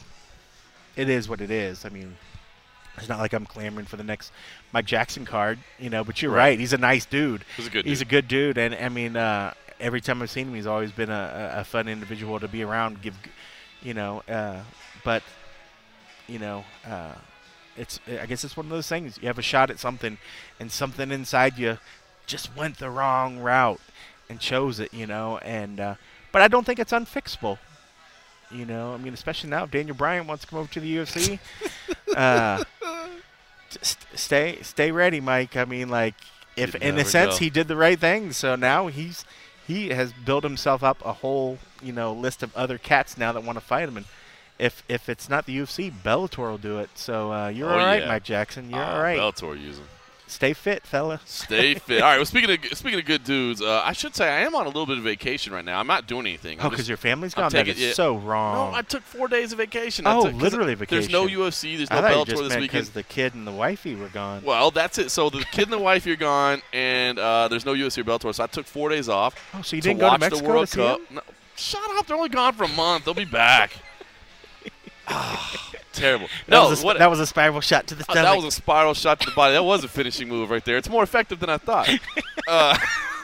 it is what it is. I mean, it's not like I'm clamoring for the next Mike Jackson card, you know, but you're Right. right. He's a nice dude. He's a good He's dude. a good dude. And, I mean, uh, every time I've seen him, he's always been a, a, a fun individual to be around. Give, you know, uh, but you know, uh, it's I guess it's one of those things. You have a shot at something, and something inside you just went the wrong route and chose it. You know, and uh, but I don't think it's unfixable. You know, I mean, especially now, if Daniel Bryan wants to come over to the U F C. uh, st- stay, stay ready, Mike. I mean, like, if You in a never sense know. he did the right thing, so now he's he has built himself up a whole, you know, list of other cats now that want to fight him. And if if it's not the U F C, Bellator will do it. So uh, you're Oh, all right, yeah. Mike Jackson. You're Ah, all right. Bellator using. Stay fit, fella. Stay fit. All right. Well, speaking of speaking of good dudes, uh, I should say I am on a little bit of vacation right now. I'm not doing anything. I'm Oh, because just- your family's I'm gone. That taking- is yeah. so wrong. No, I took four days of vacation. I Oh, took- 'cause literally There's no vacation. U F C. There's I no thought you Bellator just this meant weekend. because the kid and the wifey were gone. Well, that's it. So the kid and the wife are gone, and uh, there's no U F C or Bellator. So I took four days off. Oh, so you to didn't go to watch Mexico the World to see Cup. him? No, shut up! They're only gone for a month. They'll be back. Ah, terrible. That, No, was a, sp- what, that was a spiral shot to the uh, stomach. that was a spiral shot to the body. That was a finishing move right there. It's more effective than I thought. uh,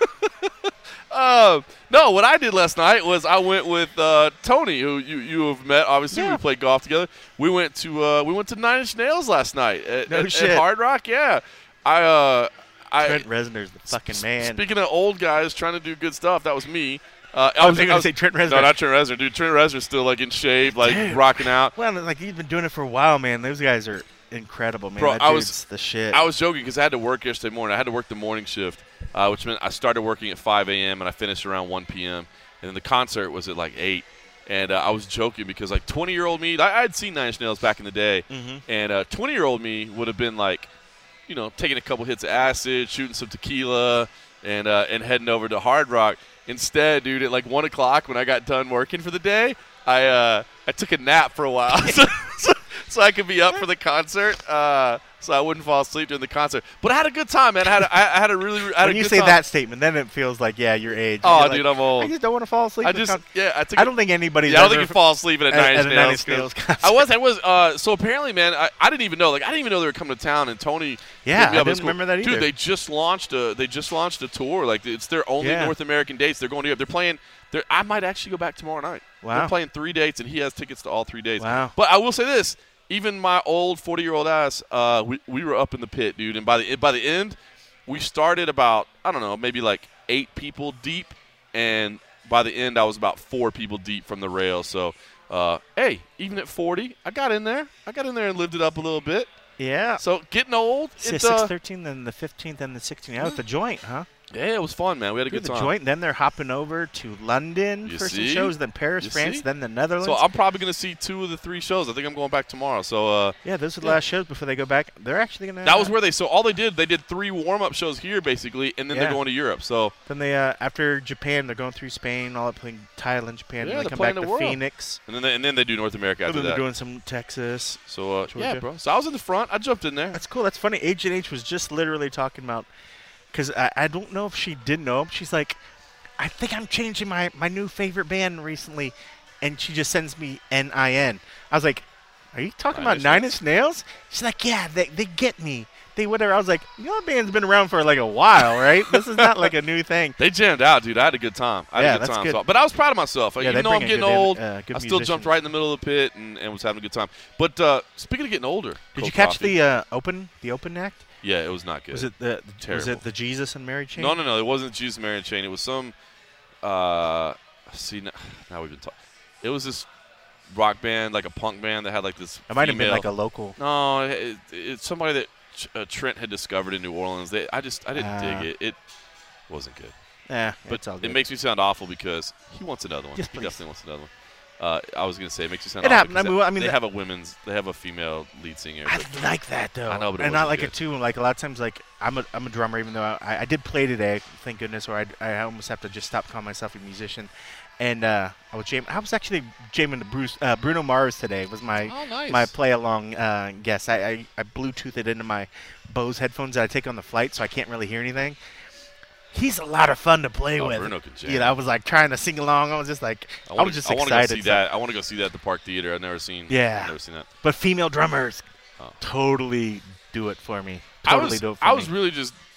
uh, no, what I did last night was I went with uh, Tony, who you, you have met. Obviously, Yeah. we played golf together. We went to uh, we went to Nine Inch Nails last night at, No at, shit. at Hard Rock. Yeah, I. Uh, I Trent Reznor's the fucking s- man. Speaking of old guys trying to do good stuff, that was me. Uh, I was going to say Trent Reznor. No, not Trent Reznor. Dude, Trent Reznor's still like in shape, like Dude. rocking out. Well, like he's been doing it for a while, man. Those guys are incredible, man. Bro, that I dude's was- the shit. I was joking because I had to work yesterday morning. I had to work the morning shift, uh, which meant I started working at five a.m. and I finished around one p.m. And then the concert was at like eight. And uh, I was joking because like twenty-year-old me, I had seen Nine Inch Nails back in the day, Mhm. and uh, twenty-year-old me would have been like, you know, taking a couple hits of acid, shooting some tequila, and uh, and heading over to Hard Rock. Instead, dude, at like one o'clock when I got done working for the day, I uh, I took a nap for a while, so, so, so I could be up for the concert, uh, so I wouldn't fall asleep during the concert. But I had a good time, man. I had a, I I had a really I had when a you good say time. that statement, then it feels like, yeah, your age. Oh, You're like, dude, I'm old. I just don't want to fall asleep. I at just con- yeah, I took. I a- don't think anybody's Yeah, I don't ever think you fall asleep at a at- Nine at Inch a Nine Nails. Inch Nails 'cause concert. I was. I was. Uh, so apparently, man, I, I didn't even know. Like, I didn't even know they were coming to town. And Tony. Yeah, hit me I up at didn't school. remember that either. Dude, they just launched a. They just launched a tour. Like, it's their only Yeah. North American dates. They're going to Europe. They're playing. They're, I might actually go back tomorrow night. Wow. They're playing three dates, and he has tickets to all three days. Wow. But I will say this: even my old forty-year-old ass, uh, we we were up in the pit, dude. And by the by the end, we started about I don't know, maybe like eight people deep, and by the end, I was about four people deep from the rail. So, uh, hey, even at forty, I got in there. I got in there and lived it up a little bit. Yeah. So getting old, Six it's, uh, thirteen, then the fifteenth, and the sixteenth. Out at the joint, huh? yeah, it was fun, man. We had a Dude, good the time. joint. Then they're hopping over to London You for some see? shows. Then Paris, You France. see? Then the Netherlands. So I'm probably going to see two of the three shows. I think I'm going back tomorrow. So uh, yeah, those are the Yeah. last shows before they go back. They're actually gonna. that was where they. So all they did, they did three warm-up shows here, basically, and then Yeah. they're going to Europe. So Then they uh, after Japan, they're going through Spain, all up playing Thailand, Japan. Yeah, and they they're come playing back the to world. Phoenix. and then they, and then they do North America And after then they're that. doing some Texas. So uh, yeah, Georgia. bro. So I was in the front. I jumped in there. That's cool. That's funny. H and H was just literally talking about because I, I don't know if she did know him. She's like, I think I'm changing my, my new favorite band recently, and she just sends me N I N. I was like, are you talking Nine about Inch Nine Nails? Inch Nails? She's like, yeah, they they get me. They whatever. I was like, your band's been around for like a while, right? This is not like a new thing. They jammed out, dude. I had a good time. I had Yeah, a good that's time. good. So- but I was proud of myself. Like, Yeah, they even though I'm bring a getting good in- old, uh, good I still musicians. jumped right in the middle of the pit and, and was having a good time. But uh, speaking of getting older, Did you Coke catch Coffee, the uh, open the open act? Yeah, it was not good. Was it the was Terrible. it the Jesus and Mary chain? No, no, no. It wasn't Jesus Mary and Chain. It was some. Uh, see now, now we've been talking. It was this rock band, like a punk band that had like this. It might have been female- like a local. No, it, it's somebody that Ch- uh, Trent had discovered in New Orleans. They, I just, I didn't Ah. dig it. It wasn't good. Yeah, But it's all it good. makes me sound awful because he wants another one. Yes, he please. definitely wants another one. Uh, I was gonna say it makes you sound. It awful happened. I because mean, I mean, they that- have a women's, they have a female lead singer. I but- like that though. I know, but it and I wasn't like good. it too. Like a lot of times, like I'm a I'm a drummer, even though I, I did play today, thank goodness, or I I almost have to just stop calling myself a musician. And uh, I was jamming. I was actually jamming to Bruce uh, Bruno Mars today. Was my Oh, nice. my play along uh, guest. I, I I Bluetooth it into my Bose headphones that I take on the flight, so I can't really hear anything. He's a lot of fun to play Oh, with. Bruno can jam. You know, I was like trying to sing along. I was just like, I, wanna- was just I wanna excited. go see so- that. I want to go see that at the Park Theater. I've never seen. Yeah. I've never seen that. But female drummers Oh. totally do it for me. I Totally was, do it for I me. was really just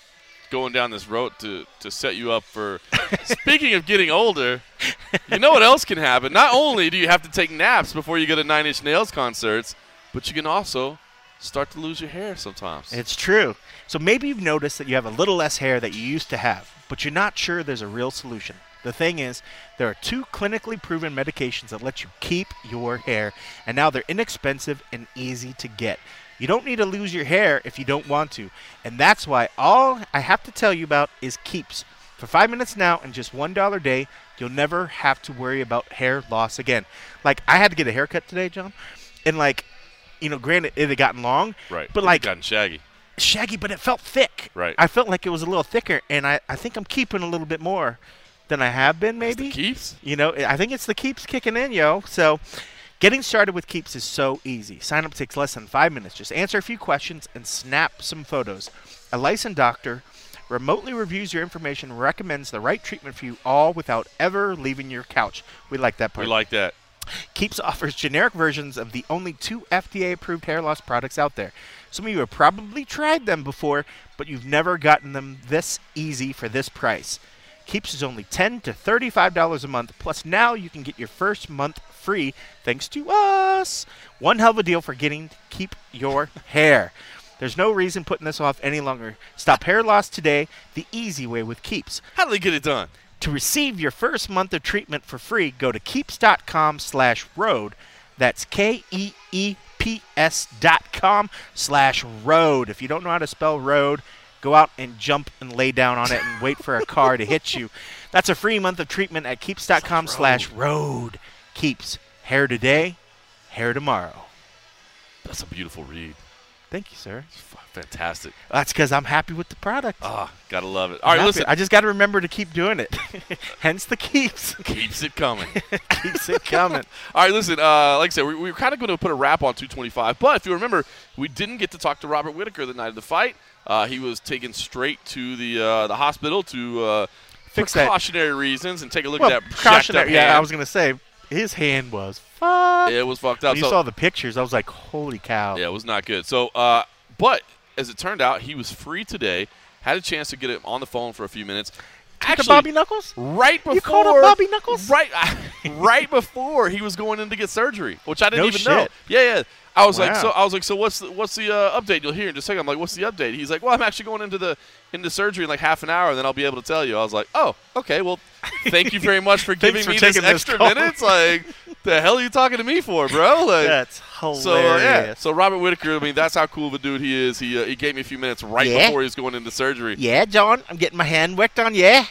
going down this road to, to set you up for – speaking of getting older, you know what else can happen? Not only do you have to take naps before you go to Nine Inch Nails concerts, but you can also start to lose your hair sometimes. It's true. So maybe you've noticed that you have a little less hair that you used to have, but you're not sure there's a real solution. The thing is, there are two clinically proven medications that let you keep your hair, and now they're inexpensive and easy to get. You don't need to lose your hair if you don't want to, and that's why all I have to tell you about is Keeps. For five minutes now and just one dollar a day, you'll never have to worry about hair loss again. Like, I had to get a haircut today, John, and like, you know, granted, it had gotten long, Right. but It like, had gotten shaggy. shaggy, but it felt thick. Right. I felt like it was a little thicker, and I, I think I'm keeping a little bit more than I have been, maybe. It's the Keeps? You know, I think it's the Keeps kicking in, yo. So getting started with Keeps is so easy. Sign up takes less than five minutes. Just answer a few questions and snap some photos. A licensed doctor remotely reviews your information, recommends the right treatment for you, all without ever leaving your couch. We like that part. We like that. Keeps offers generic versions of the only two F D A-approved hair loss products out there. Some of you have probably tried them before, but you've never gotten them this easy for this price. Keeps is only ten to thirty-five dollars a month, plus now you can get your first month free thanks to us. One hell of a deal for getting to keep your hair. There's no reason putting this off any longer. Stop hair loss today the easy way with Keeps. How do they get it done? To receive your first month of treatment for free, go to keeps.com slash road. That's K E E P S dot com slash road. If you don't know how to spell road, go out and jump and lay down on it and wait for a car to hit you. That's a free month of treatment at keeps.com slash road. Keeps. Hair today, hair tomorrow. That's a beautiful read. Thank you, sir. It's f- fantastic. That's because I'm happy with the product. Ah, gotta love it. I'm All right, happy. listen. I just got to remember to keep doing it. Hence the Keeps. Keeps it coming. Keeps it coming. All right, listen, uh, like I said, we, we were kind of going to put a wrap on two twenty-five, but if you remember, we didn't get to talk to Robert Whitaker the night of the fight. Uh, he was taken straight to the uh, the hospital to uh, Fix that. precautionary reasons and take a look Well, at that jacked up precautionary. Yeah, hand. I was going to say, his hand was fucked. It was fucked up. When you So- saw the pictures, I was like, holy cow. Yeah, it was not good. So, uh, but as it turned out, he was free today. Had a chance to get him on the phone for a few minutes. Took a Bobby Knuckles? Right before You called him Bobby Knuckles? Right, right before he was going in to get surgery, which I didn't No even shit. know. Yeah, yeah. I was like, Wow. so I was like, so what's the, what's the uh, update? You'll hear in just a second. I'm like, what's the update? He's like, well, I'm actually going into the into surgery in like half an hour, and then I'll be able to tell you. I was like, oh, okay. Well, thank you very much for Thanks giving for me this taking this extra call. minutes. Like, the hell are you talking to me for, bro? Like, That's hilarious. so uh, yeah, so Robert Whitaker. I mean, that's how cool of a dude he is. He uh, he gave me a few minutes right Yeah. before he was going into surgery. Yeah, John, I'm getting my hand worked on, yeah?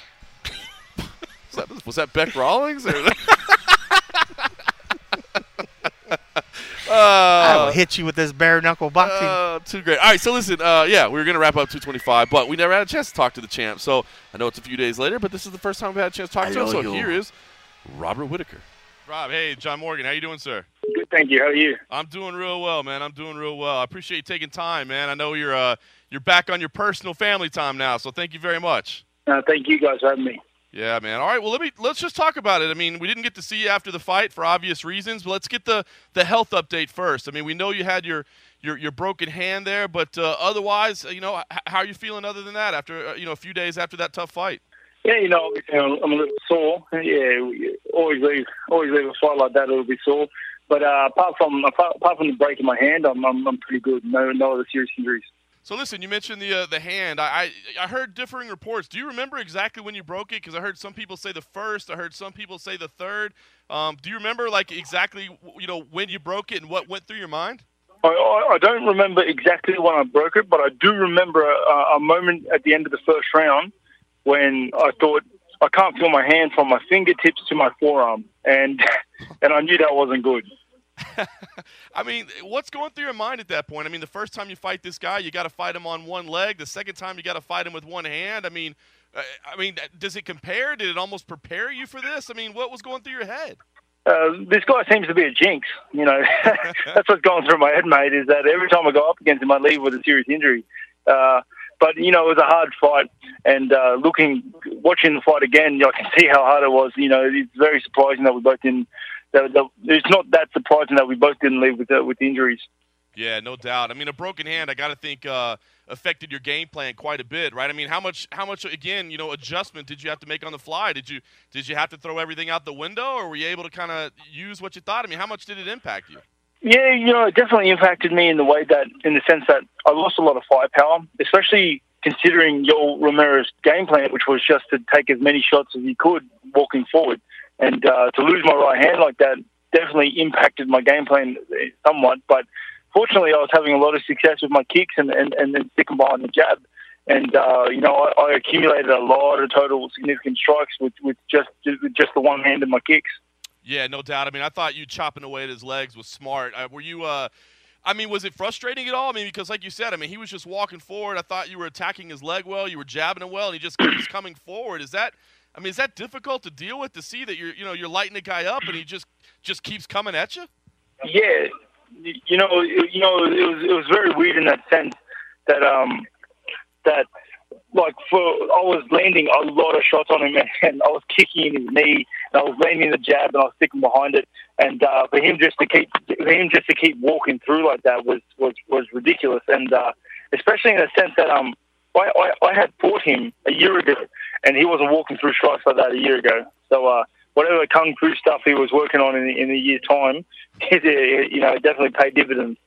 Was that, was that Beck Rawlings? Or I will uh, hit you with this bare knuckle boxing. uh, too great. All right, so listen. Uh, yeah, we were gonna wrap up two twenty-five, but we never had a chance to talk to the champ. So I know it's a few days later, but this is the first time we've had a chance to talk to him. Hello, So you. here is Robert Whitaker. Rob, hey, John Morgan, how you doing, sir? Good, thank you. How are you? I'm doing real well, man. I'm doing real well. I appreciate you taking time, man. I know you're uh, you're back on your personal family time now, so thank you very much. Uh, thank you guys for having me. Yeah, man. All right, well, let me let's just talk about it. I mean, we didn't get to see you after the fight for obvious reasons, but let's get the, the health update first. I mean, we know you had your your, your broken hand there, but uh, otherwise, you know, h- how are you feeling other than that after uh, you know a few days after that tough fight? Yeah, you know, obviously I'm I'm a little sore. Yeah, we always leave always leave a fight like that a little bit sore. But uh, apart from apart, apart from the break in my hand, I'm I'm, I'm pretty good. No no other serious injuries. So listen, you mentioned the uh, the hand. I, I I heard differing reports. Do you remember exactly when you broke it? Because I heard some people say the first. I heard some people say the third. Um, do you remember like exactly you know when you broke it and what went through your mind? I, I, I don't remember exactly when I broke it, but I do remember a, a moment at the end of the first round when I thought I can't feel my hand from my fingertips to my forearm, and and I knew that wasn't good. I mean, what's going through your mind at that point? I mean, the first time you fight this guy, you got to fight him on one leg. The second time, you got to fight him with one hand. I mean, uh, I mean, does it compare? Did it almost prepare you for this? I mean, what was going through your head? Uh, this guy seems to be a jinx. You know, that's what's going through my head, mate. Is that every time I go up against him, I leave with a serious injury. Uh, but you know, it was a hard fight, and uh, looking, watching the fight again, I can see how hard it was. You know, it's very surprising that we both didn't. That, that, it's not that surprising that we both didn't leave with uh, with injuries. Yeah, no doubt. I mean, a broken hand, I got to think uh, affected your game plan quite a bit, right? I mean, how much, how much again, you know, adjustment did you have to make on the fly? Did you, did you have to throw everything out the window, or were you able to kind of use what you thought? I mean, how much did it impact you? Yeah, you know, it definitely impacted me in the way that, in the sense that I lost a lot of firepower, especially considering Yoel Romero's game plan, which was just to take as many shots as he could walking forward. And uh, to lose my right hand like that definitely impacted my game plan somewhat. But fortunately, I was having a lot of success with my kicks and, and, and then sticking behind the jab. And, uh, you know, I, I accumulated a lot of total significant strikes with, with just with just the one hand and my kicks. Yeah, no doubt. I mean, I thought you chopping away at his legs was smart. Uh, were you, uh, I mean, was it frustrating at all? I mean, because like you said, I mean, he was just walking forward. I thought you were attacking his leg well. You were jabbing him well, and he just keeps coming forward. Is that, I mean, is that difficult to deal with, to see that you're, you know, you're lighting a guy up and he just, just keeps coming at you? Yeah. You know, you know, it was, it was very weird in that sense that, um, that, like, for I was landing a lot of shots on him, and I was kicking in his knee, and I was landing the jab, and I was sticking behind it, and uh, for him just to keep for him just to keep walking through like that was was, was ridiculous, and uh, especially in the sense that um I, I I had fought him a year ago, and he wasn't walking through strikes like that a year ago, so uh, whatever kung fu stuff he was working on in, in a year's time, you know, it definitely paid dividends.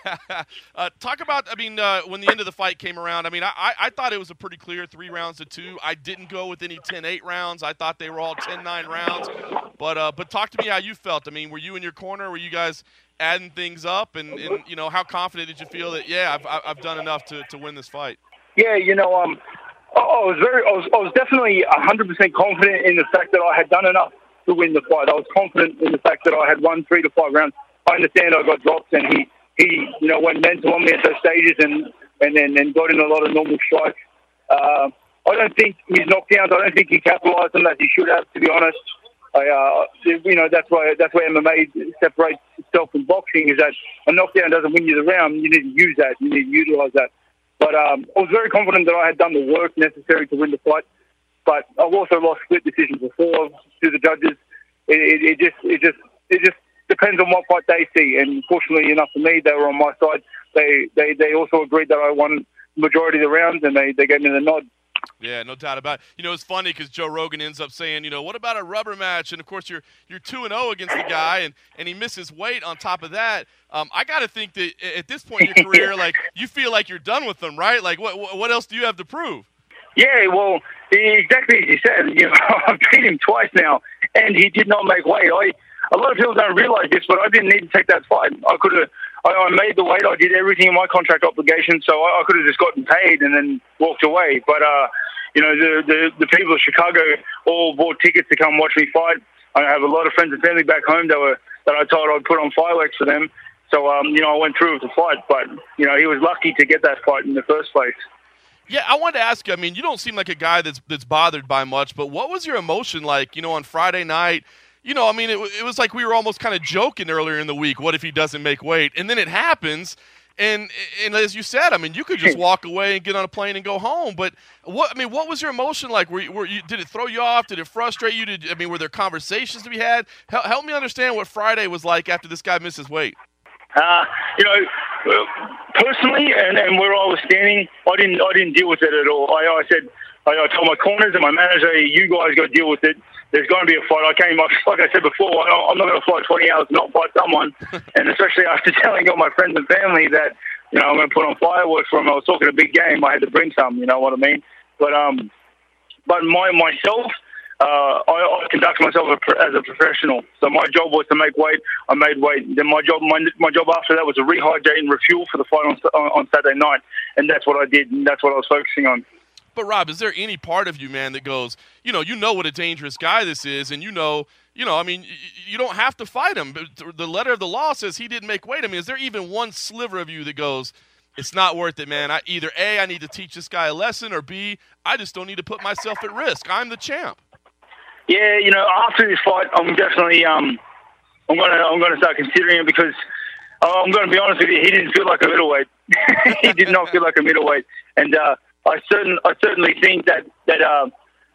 uh, talk about, I mean, uh, when the end of the fight came around, I mean, I, I thought it was a pretty clear three rounds to two. I didn't go with any ten eight rounds. I thought they were all ten nine rounds. But uh, but talk to me how you felt. I mean, were you in your corner? Were you guys adding things up? And, and you know, how confident did you feel that, yeah, I've, I've done enough to, to win this fight? Yeah, you know, um, I was very, I was, I was definitely one hundred percent confident in the fact that I had done enough to win the fight. I was confident in the fact that I had won three to five rounds. I understand I got dropped, and he, he you know, went mental on me at those stages, and and then and got in a lot of normal strikes. Uh, I don't think his knockdowns, I don't think he capitalised them as he should have, to be honest. I, uh, you know, that's why that's why M M A separates itself from boxing, is that a knockdown doesn't win you the round. You need to use that. You need to utilise that. But um, I was very confident that I had done the work necessary to win the fight. But I've also lost split decisions before to the judges. It, it, it just, it just, it just depends on what fight they see. And fortunately enough for me, they were on my side. They, they, they also agreed that I won the majority of the rounds, and they, they gave me the nod. Yeah, no doubt about it. You know, it's funny because Joe Rogan ends up saying, you know, what about a rubber match? And, of course, you're you're two and oh against the guy, and, and he misses weight on top of that. Um, I got to think that at this point in your career, like, you feel like you're done with them, right? Like, what what else do you have to prove? Yeah, well, exactly as you said. You know, I've beat him twice now, and he did not make weight. I, a lot of people don't realize this, but I didn't need to take that fight. I could have. I, I made the weight. I did everything in my contract obligation, so I, I could have just gotten paid and then walked away. But uh, you know, the, the the people of Chicago all bought tickets to come watch me fight. I have a lot of friends and family back home that were that I told I'd put on fireworks for them. So um, you know, I went through with the fight, but you know, he was lucky to get that fight in the first place. Yeah, I wanted to ask you, I mean, you don't seem like a guy that's that's bothered by much, but what was your emotion like, you know, on Friday night? You know, I mean, it, it was like we were almost kind of joking earlier in the week, what if he doesn't make weight? And then it happens, and and as you said, I mean, you could just walk away and get on a plane and go home. But what I mean, what was your emotion like? Were you, were you, did it throw you off? Did it frustrate you? Did I mean, were there conversations to be had? Help, help me understand what Friday was like after this guy misses weight. Uh, you know, personally, and, and where I was standing, I didn't I didn't deal with it at all. I, I said, I, I told my corners and my manager, you guys got to deal with it. There's going to be a fight. I came, like I said before, I'm not going to fly twenty hours and not fight someone. And especially after telling all my friends and family that, you know, I'm going to put on fireworks for them. I was talking a big game. I had to bring some, you know what I mean? But um, but my myself, uh, I, I conduct myself as a professional. So my job was to make weight. I made weight. Then my job, my, my job after that was to rehydrate and refuel for the fight on, on, on Saturday night. And that's what I did, and that's what I was focusing on. But, Rob, is there any part of you, man, that goes, you know, you know what a dangerous guy this is, and you know, you know, I mean, you don't have to fight him. The letter of the law says he didn't make weight. I mean, is there even one sliver of you that goes, it's not worth it, man? I, either A, I need to teach this guy a lesson, or B, I just don't need to put myself at risk. I'm the champ. Yeah, you know, after this fight, I'm definitely, um, I'm gonna, I'm gonna start considering it because uh, I'm gonna be honest with you, he didn't feel like a middleweight. He did not feel like a middleweight, and uh, I certain, I certainly think that that uh,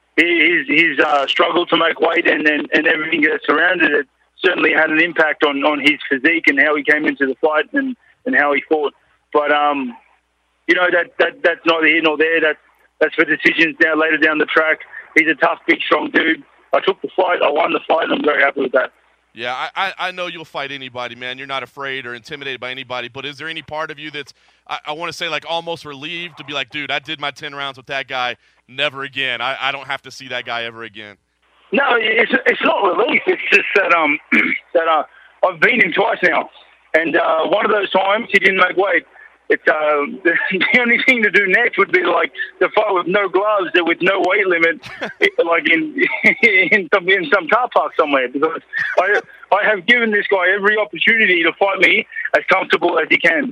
his his uh, struggle to make weight and, and and everything that surrounded it certainly had an impact on, on his physique and how he came into the fight and, and how he fought. But um, you know, that, that that's neither here nor there. That's, that's for decisions now later down the track. He's a tough, big, strong dude. I took the fight. I won the fight, and I'm very happy with that. Yeah, I, I, I know you'll fight anybody, man. You're not afraid or intimidated by anybody. But is there any part of you that's, I, I want to say, like almost relieved to be like, dude, I did my ten rounds with that guy. Never again. I, I don't have to see that guy ever again. No, it's it's not relief. It's just that um that uh I've beaten him twice now, and uh, one of those times he didn't make weight. It's uh, the, the only thing to do next would be like the fight with no gloves, with no weight limit, like in in some in some car park somewhere. Because I I have given this guy every opportunity to fight me as comfortable as he can.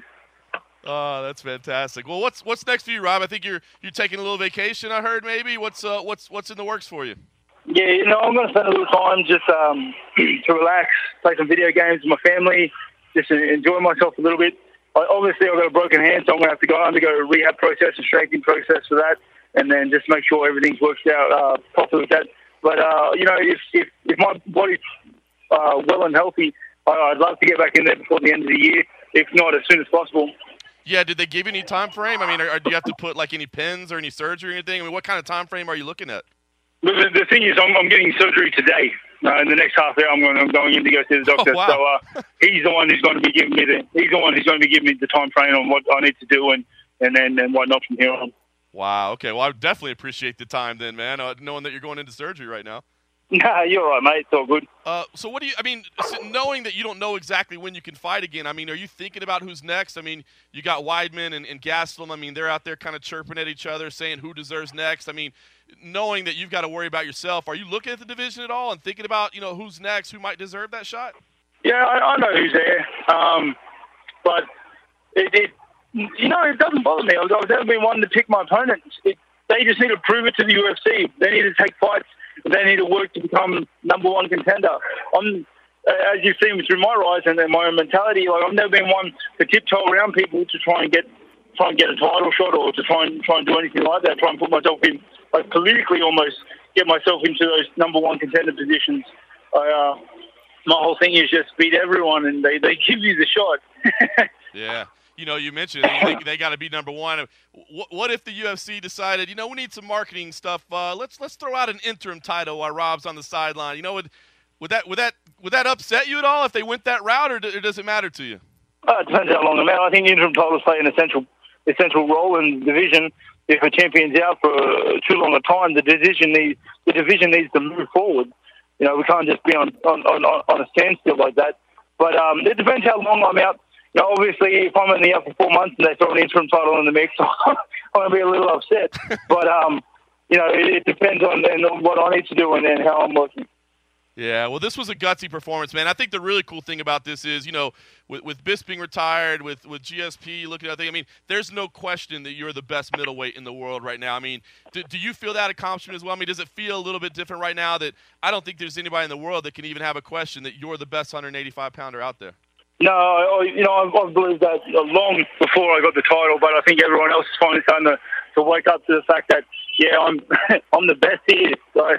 Oh, that's fantastic. Well, what's what's next for you, Rob? I think you're you're taking a little vacation. I heard maybe. What's uh what's what's in the works for you? Yeah, you know, I'm going to spend a little time just um to relax, play some video games with my family, just enjoy myself a little bit. I, obviously, I've got a broken hand, so I'm going to have to go undergo a rehab process, a strengthening process for that, and then just make sure everything's worked out uh, properly with that. But, uh, you know, if, if, if my body's uh, well and healthy, I, I'd love to get back in there before the end of the year, if not as soon as possible. Yeah, did they give you any time frame? I mean, or, or do you have to put, like, any pins or any surgery or anything? I mean, what kind of time frame are you looking at? The, the thing is, I'm, I'm getting surgery today. Uh, in the next half hour, I'm going, I'm going in to go see the doctor. Oh, wow. So uh, he's the one who's going to be giving me the he's the one who's going to be giving me the time frame on what I need to do and and then and whatnot from here on. Wow. Okay. Well, I definitely appreciate the time then, man. Uh, knowing that you're going into surgery right now. Nah, you're all right, mate. It's all good. Uh, so what do you? I mean, so knowing that you don't know exactly when you can fight again. I mean, are you thinking about who's next? I mean, you got Weidman and, and Gastelum. I mean, they're out there kind of chirping at each other, saying who deserves next. I mean, knowing that you've got to worry about yourself, are you looking at the division at all and thinking about, you know, who's next, who might deserve that shot? Yeah, I, I know who's there, um, but it, it, you know, it doesn't bother me. I've, I've never been one to pick my opponents. It, they just need to prove it to the U F C. They need to take fights. They need to work to become number one contender. I'm, as you've seen through my rise and my own mentality, like I've never been one to tiptoe around people to try and get try and get a title shot or to try and try and do anything like that. Try and put myself in, like politically almost, get myself into those number one contender positions. I, uh, my whole thing is just beat everyone, and they, they give you the shot. Yeah. You know, you mentioned they, they, they got to be number one. What, what if the U F C decided, you know, we need some marketing stuff? Uh, let's let's throw out an interim title while Rob's on the sideline. You know, would would that would that would that upset you at all if they went that route, or, do, or does it matter to you? Uh, it depends how long I'm out. I think interim titles play an essential essential role in the division. If a champion's out for too long a time, the division needs the division needs to move forward. You know, we can't just be on on, on, on a standstill like that. But um, it depends how long I'm out. You know, obviously, if I'm in the out for four months and they throw an interim title in the mix, I'm going to be a little upset. But, um, you know, it, it depends on, on what I need to do and, and how I'm working. Yeah, well, this was a gutsy performance, man. I think the really cool thing about this is, you know, with, with Bisping being retired, with, with G S P looking at everything, I mean, there's no question that you're the best middleweight in the world right now. I mean, do, do you feel that accomplishment as well? I mean, does it feel a little bit different right now that I don't think there's anybody in the world that can even have a question that you're the best one eighty-five pounder out there? No, I, you know, I've, I've believed that long before I got the title, but I think everyone else is finally starting to, to wake up to the fact that, yeah, I'm I'm the best here. So.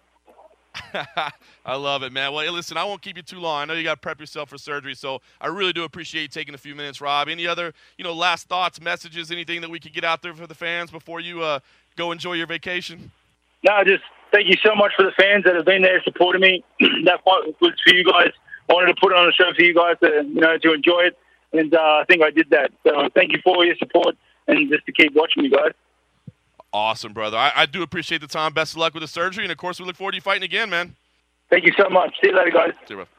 I love it, man. Well, hey, listen, I won't keep you too long. I know you got to prep yourself for surgery, so I really do appreciate you taking a few minutes, Rob. Any other, you know, last thoughts, messages, anything that we could get out there for the fans before you uh, go enjoy your vacation? No, just thank you so much for the fans that have been there supporting me. That fight was for you guys. I wanted to put it on a show for you guys to, you know, to enjoy it, and uh, I think I did that. So thank you for your support and just to keep watching you guys. Awesome, brother. I, I do appreciate the time. Best of luck with the surgery, and, of course, we look forward to you fighting again, man. Thank you so much. See you later, guys. See you, bro.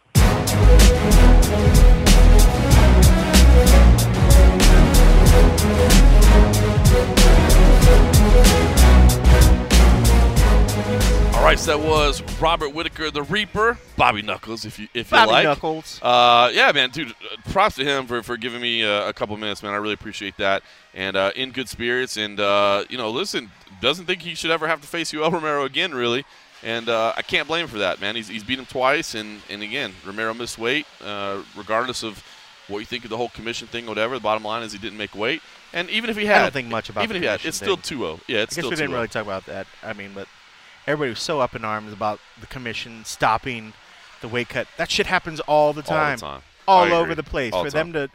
All right, so that was Robert Whitaker, the Reaper, Bobby Knuckles, if you if you Bobby like. Knuckles. Uh, yeah, man, dude. Props to him for, for giving me uh, a couple minutes, man. I really appreciate that, and uh, in good spirits. And uh, you know, listen, doesn't think he should ever have to face Yoel Romero again, really. And uh, I can't blame him for that, man. He's he's beat him twice, and and again, Romero missed weight, uh, regardless of what you think of the whole commission thing, whatever. The bottom line is he didn't make weight, and even if he had, I don't think much about even the if he had, it's thing. still two oh. Yeah, it's I guess still we didn't two oh. really talk about that. I mean, but everybody was so up in arms about the commission stopping the weight cut. That shit happens all the time. All the time. All I over agree. the place. All For the them to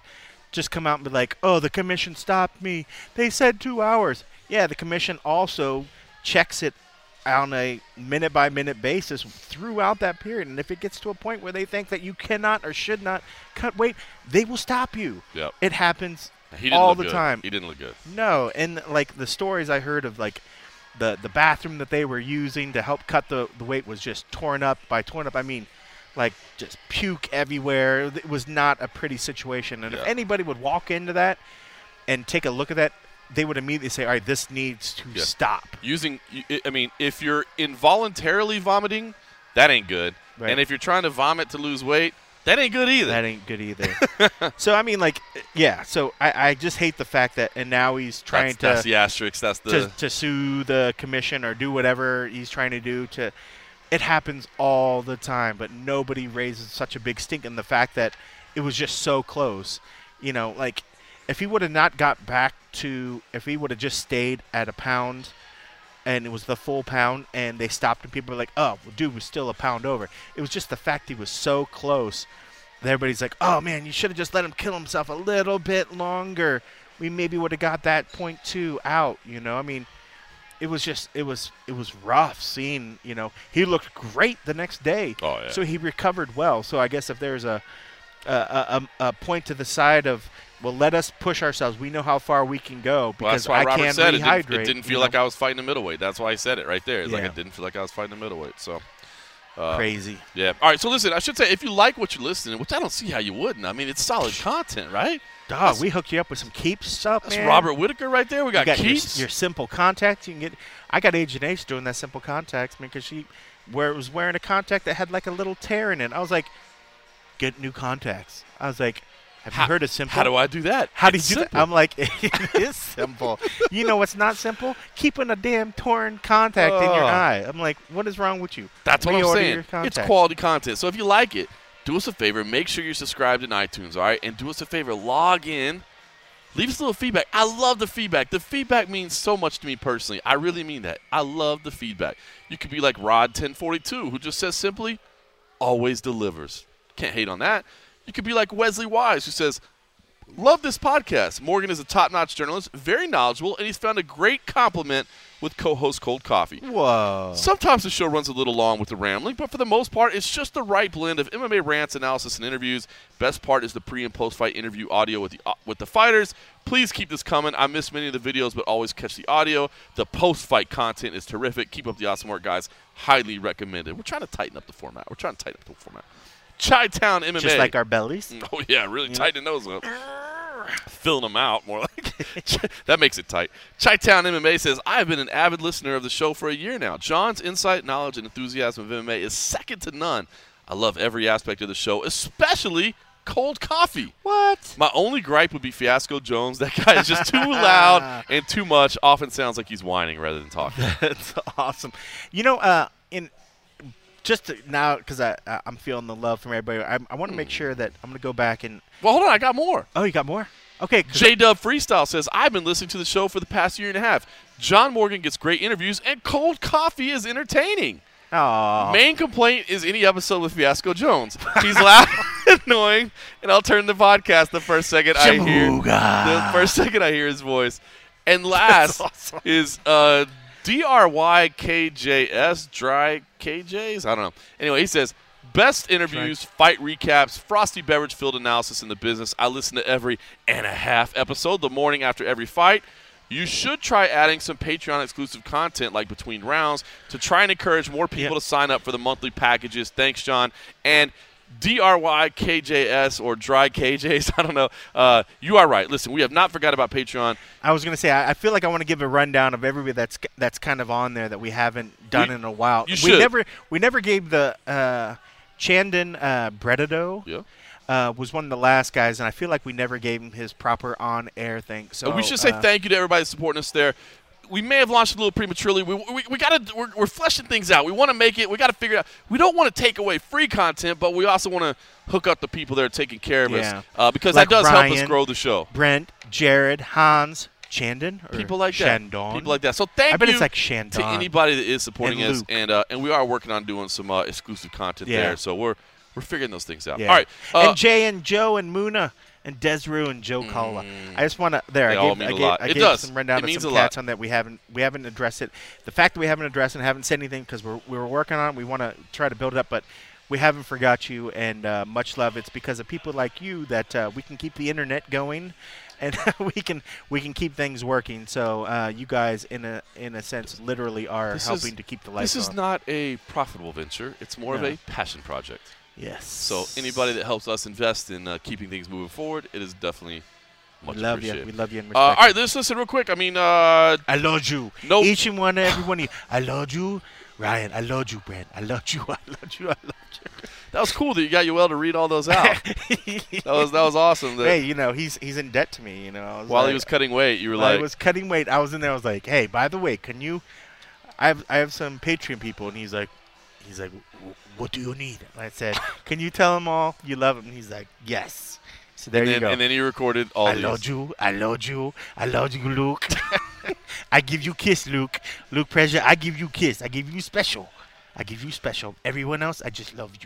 just come out and be like, oh, the commission stopped me. They said two hours. Yeah, the commission also checks it on a minute-by-minute basis throughout that period. And if it gets to a point where they think that you cannot or should not cut weight, they will stop you. Yep. It happens He didn't all look the good. time. He didn't look good. No, and like the stories I heard of, like the the bathroom that they were using to help cut the, the weight was just torn up. By torn up, I mean like just puke everywhere. It was not a pretty situation. And Yeah. if anybody would walk into that and take a look at that, they would immediately say, all right, this needs to Yeah. stop. Using, I mean, if you're involuntarily vomiting, that ain't good. Right. And if you're trying to vomit to lose weight, that ain't good either. That ain't good either. So, I mean, like, yeah, so I, I just hate the fact that, and now he's trying that's, to, that's the asterisk. That's the. to to sue the commission or do whatever he's trying to do to. It happens all the time, but nobody raises such a big stink in the fact that it was just so close. You know, like, if he would have not got back to, if he would have just stayed at a pound and it was the full pound and they stopped and people were like, oh, well, dude was still a pound over. It was just the fact he was so close that everybody's like, oh, man, you should have just let him kill himself a little bit longer. We maybe would have got that point two out, you know? I mean, it was just, it was, it was rough seeing, you know, he looked great the next day. Oh, yeah. So he recovered well. So I guess if there's a, a, a, a point to the side of, well, let us push ourselves. We know how far we can go Well, because that's why I Robert can said it rehydrate. didn't, it didn't feel you like know? I was fighting a middleweight. That's why I said it right there. It's like Yeah. it didn't feel like I was fighting a middleweight. So uh, Crazy. Yeah. All right. So listen, I should say, if you like what you're listening, which I don't see how you wouldn't. I mean, it's solid content, right? Dog, we hooked you up with some Keeps stuff, That's man. Robert Whitaker right there. We You got, got your, Keats. your simple contacts. You can get. I got Agent Ace doing that simple contacts, man, because she, where it was wearing a contact that had like a little tear in it. I was like, get new contacts. I was like, have How- you heard of simple? How do I do that? How do you It's do simple. that? I'm like, it is simple. You know what's not simple? Keeping a damn torn contact in your Oh. eye. I'm like, what is wrong with you? That's what I'm Reorder saying. your It's contacts. quality content. So if you like it, do us a favor. Make sure you're subscribed in iTunes, all right? And do us a favor. Log in. Leave us a little feedback. I love the feedback. The feedback means so much to me personally. I really mean that. I love the feedback. You could be like Rod ten forty-two, who just says simply, always delivers. Can't hate on that. You could be like Wesley Wise, who says, love this podcast. Morgan is a top-notch journalist, very knowledgeable, and he's found a great compliment with co-host Cold Coffee. Whoa. Sometimes the show runs a little long with the rambling, but for the most part, it's just the right blend of M M A rants, analysis, and interviews. Best part is the pre- and post-fight interview audio with the uh, with the fighters. Please keep this coming. I miss many of the videos, but always catch the audio. The post-fight content is terrific. Keep up the awesome work, guys. Highly recommended. We're trying to tighten up the format. We're trying to tighten up the format. Chi-Town M M A. Just like our bellies. Oh, yeah, really tightening those up. Filling them out, more like. That makes it tight. Chi-Town M M A says, I have been an avid listener of the show for a year now. John's insight, knowledge, and enthusiasm of M M A is second to none. I love every aspect of the show, especially cold coffee. What? My only gripe would be Fiasco Jones. That guy is just too loud and too much. Often sounds like he's whining rather than talking. That's awesome. You know, uh, in just to, now because I I- I'm feeling the love from everybody. I, I want to make sure that I'm going to go back and. Well, hold on. I got more. Oh, you got more? Okay. 'cause J-Dub Freestyle says, I've been listening to the show for the past year and a half. John Morgan gets great interviews, and cold coffee is entertaining. Aw. Main complaint is any episode with Fiasco Jones. He's loud and annoying, and I'll turn the podcast the first second I hear the first second I hear his voice. And last awesome. is uh, D R Y K J S, Dry K Js? I don't know. Anyway, he says, best interviews, fight recaps, frosty beverage filled analysis in the business. I listen to every and a half episode the morning after every fight. You should try adding some Patreon exclusive content like between rounds to try and encourage more people Yep. to sign up for the monthly packages. Thanks, John. And D R Y K J S or Dry K Js, I don't know. Uh, you are right. Listen, we have not forgot about Patreon. I was going to say, I, I feel like I want to give a rundown of everybody that's that's kind of on there that we haven't done We- in a while. you we should. never we never gave the uh, Chandon uh, Bredado. Yeah. Uh, was one of the last guys, and I feel like we never gave him his proper on-air thing. So we should say uh, thank you to everybody supporting us there. We may have launched a little prematurely. We we, we got to we're, we're fleshing things out. We want to make it. We got to figure it out. We don't want to take away free content, but we also want to hook up the people that are taking care of Yeah. us uh, because Like that does help us Ryan, grow the show. Brent, Jared, Hans, Chandon, or People like that. Shandon. People like that. So thank I bet you it's like Shandon. to anybody that is supporting And us, Luke. and uh, and we are working on doing some uh, exclusive content Yeah. there. So we're we're figuring those things out. Yeah. All right. Uh, and Jay and Joe and Muna, and Desru and Joe Cola. I just want to there. They I all gave, mean I a gave, lot. I It gave does. some rundown It of means some a lot. cats on that we haven't we haven't addressed it. The fact that we haven't addressed it and haven't said anything because we're we were working on it. We want to try to build it up, but we haven't forgot you, and uh, much love. It's because of people like you that uh, we can keep the internet going, and we can we can keep things working. So uh, you guys, in a in a sense, literally are This helping is- to keep the lights This is on. not a profitable venture. It's more No. of a passion project. Yes. So anybody that helps us invest in uh, keeping things moving forward, it is definitely much we love you. appreciated. We love you and Uh, all respect. right, let's listen real quick. I mean, uh, I love you. Nope. Each and one, every one of you. I love you, Ryan. I love you, Brent. I love you. I love you. I love that was cool that you got Yoel to read all those out. you. that was that was awesome. That Hey, you know he's he's in debt to me. You know, I was while like, he was cutting weight, you were while like, he was cutting weight. I was in there. I was like, hey, by the way, can you? I have I have some Patreon people, and he's like, he's like, "Wh- what do you need? And I said, can you tell them all you love him? And he's like, yes. So there and you then, go. and then he recorded all I these. love you. I love you. I love you, Luke. I give you kiss, Luke. Luke Pressure, I give you kiss. I give you special. I give you special. Everyone else, I just love you.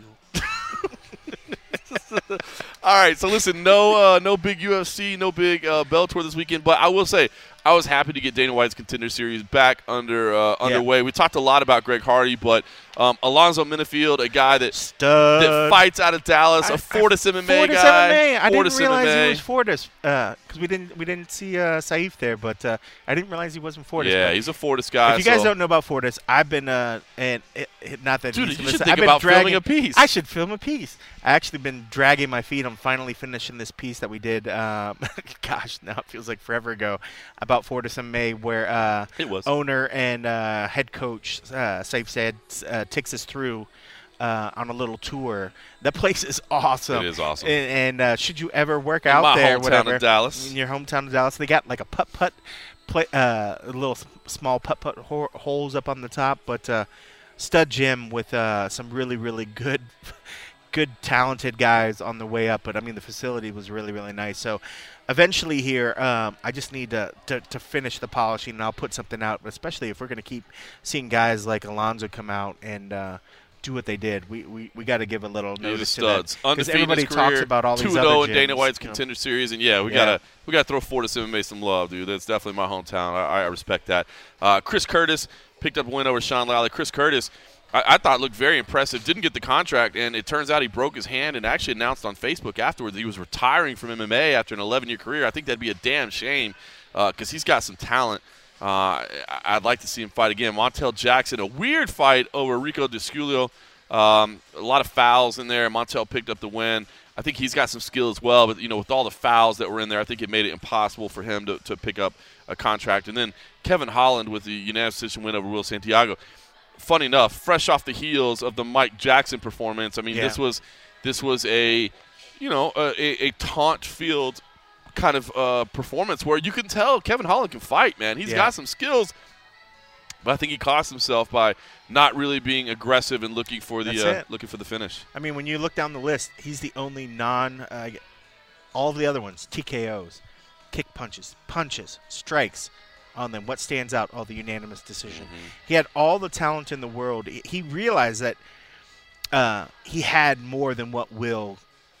All right, so listen, no, uh, no big U F C, no big uh, Bellator this weekend, but I will say I was happy to get Dana White's Contender Series back under uh, underway. We talked a lot about Greg Hardy, but um, Alonzo Minifield, a guy that Stud. that fights out of Dallas, I- a Fortis M M A Fortis guy. M M A. I Fortis didn't realize M M A. he was Fortis because we didn't we didn't see uh, Saif there, but uh, I didn't realize he wasn't Fortis. Yeah, but he's a Fortis guy. if you guys so- don't know about Fortis, I've been uh and it, it, not that Dude, he's you listen, should think I've been about dragging, filming a piece. I should film a piece. I actually been dragging my feet. I'm finally finishing this piece that we did. Um, gosh, now it feels like forever ago about Fortis M M A, where uh, It was. owner and uh, head coach uh, Saif said uh, takes us through. Uh, on a little tour. That place is awesome. It is awesome. And, and uh, should you ever work In out my there, hometown whatever, of Dallas. in your hometown of Dallas, they got like a putt putt, play, uh, little s- small putt putt ho- holes up on the top, but uh, stud gym with uh, some really really good, good talented guys on the way up. But I mean, the facility was really really nice. So eventually here, um, I just need to, to to finish the polishing, and I'll put something out. Especially if we're going to keep seeing guys like Alonzo come out and. Uh, do what they did. We we, we got to give a little He's a notice to that studs. because Undefeated everybody in his career, talks about all these two other and oh gyms. in Dana White's you know. Contender Series, and yeah, we Yeah. gotta we gotta throw Fortis M M A some love, dude. That's definitely my hometown. I, I respect that. Uh, Chris Curtis picked up a win over Sean Lally. Chris Curtis, I, I thought looked very impressive. Didn't get the contract, and it turns out he broke his hand and actually announced on Facebook afterwards that he was retiring from M M A after an eleven-year career. I think that'd be a damn shame because he's got some talent. Uh, I- I'd like to see him fight again. Montel Jackson, a weird fight over Rico Disculio. Um, a lot of fouls in there. Montel picked up the win. I think he's got some skill as well, but you know, with all the fouls that were in there, I think it made it impossible for him to, to pick up a contract. And then Kevin Holland with the unanimous decision win over Will Santiago. Funny enough, fresh off the heels of the Mike Jackson performance. I mean, Yeah. this was this was a you know a, a, a taunt field kind of uh, performance where you can tell Kevin Holland can fight, man. He's Yeah. got some skills. But I think he cost himself by not really being aggressive and looking for the That's uh, it. looking for the finish. I mean, when you look down the list, he's the only non. Uh, all of the other ones, T K Os, kick punches, punches, strikes on them. What stands out? Oh, the unanimous decision. Mm-hmm. He had all the talent in the world. He, he realized that uh, he had more than what Will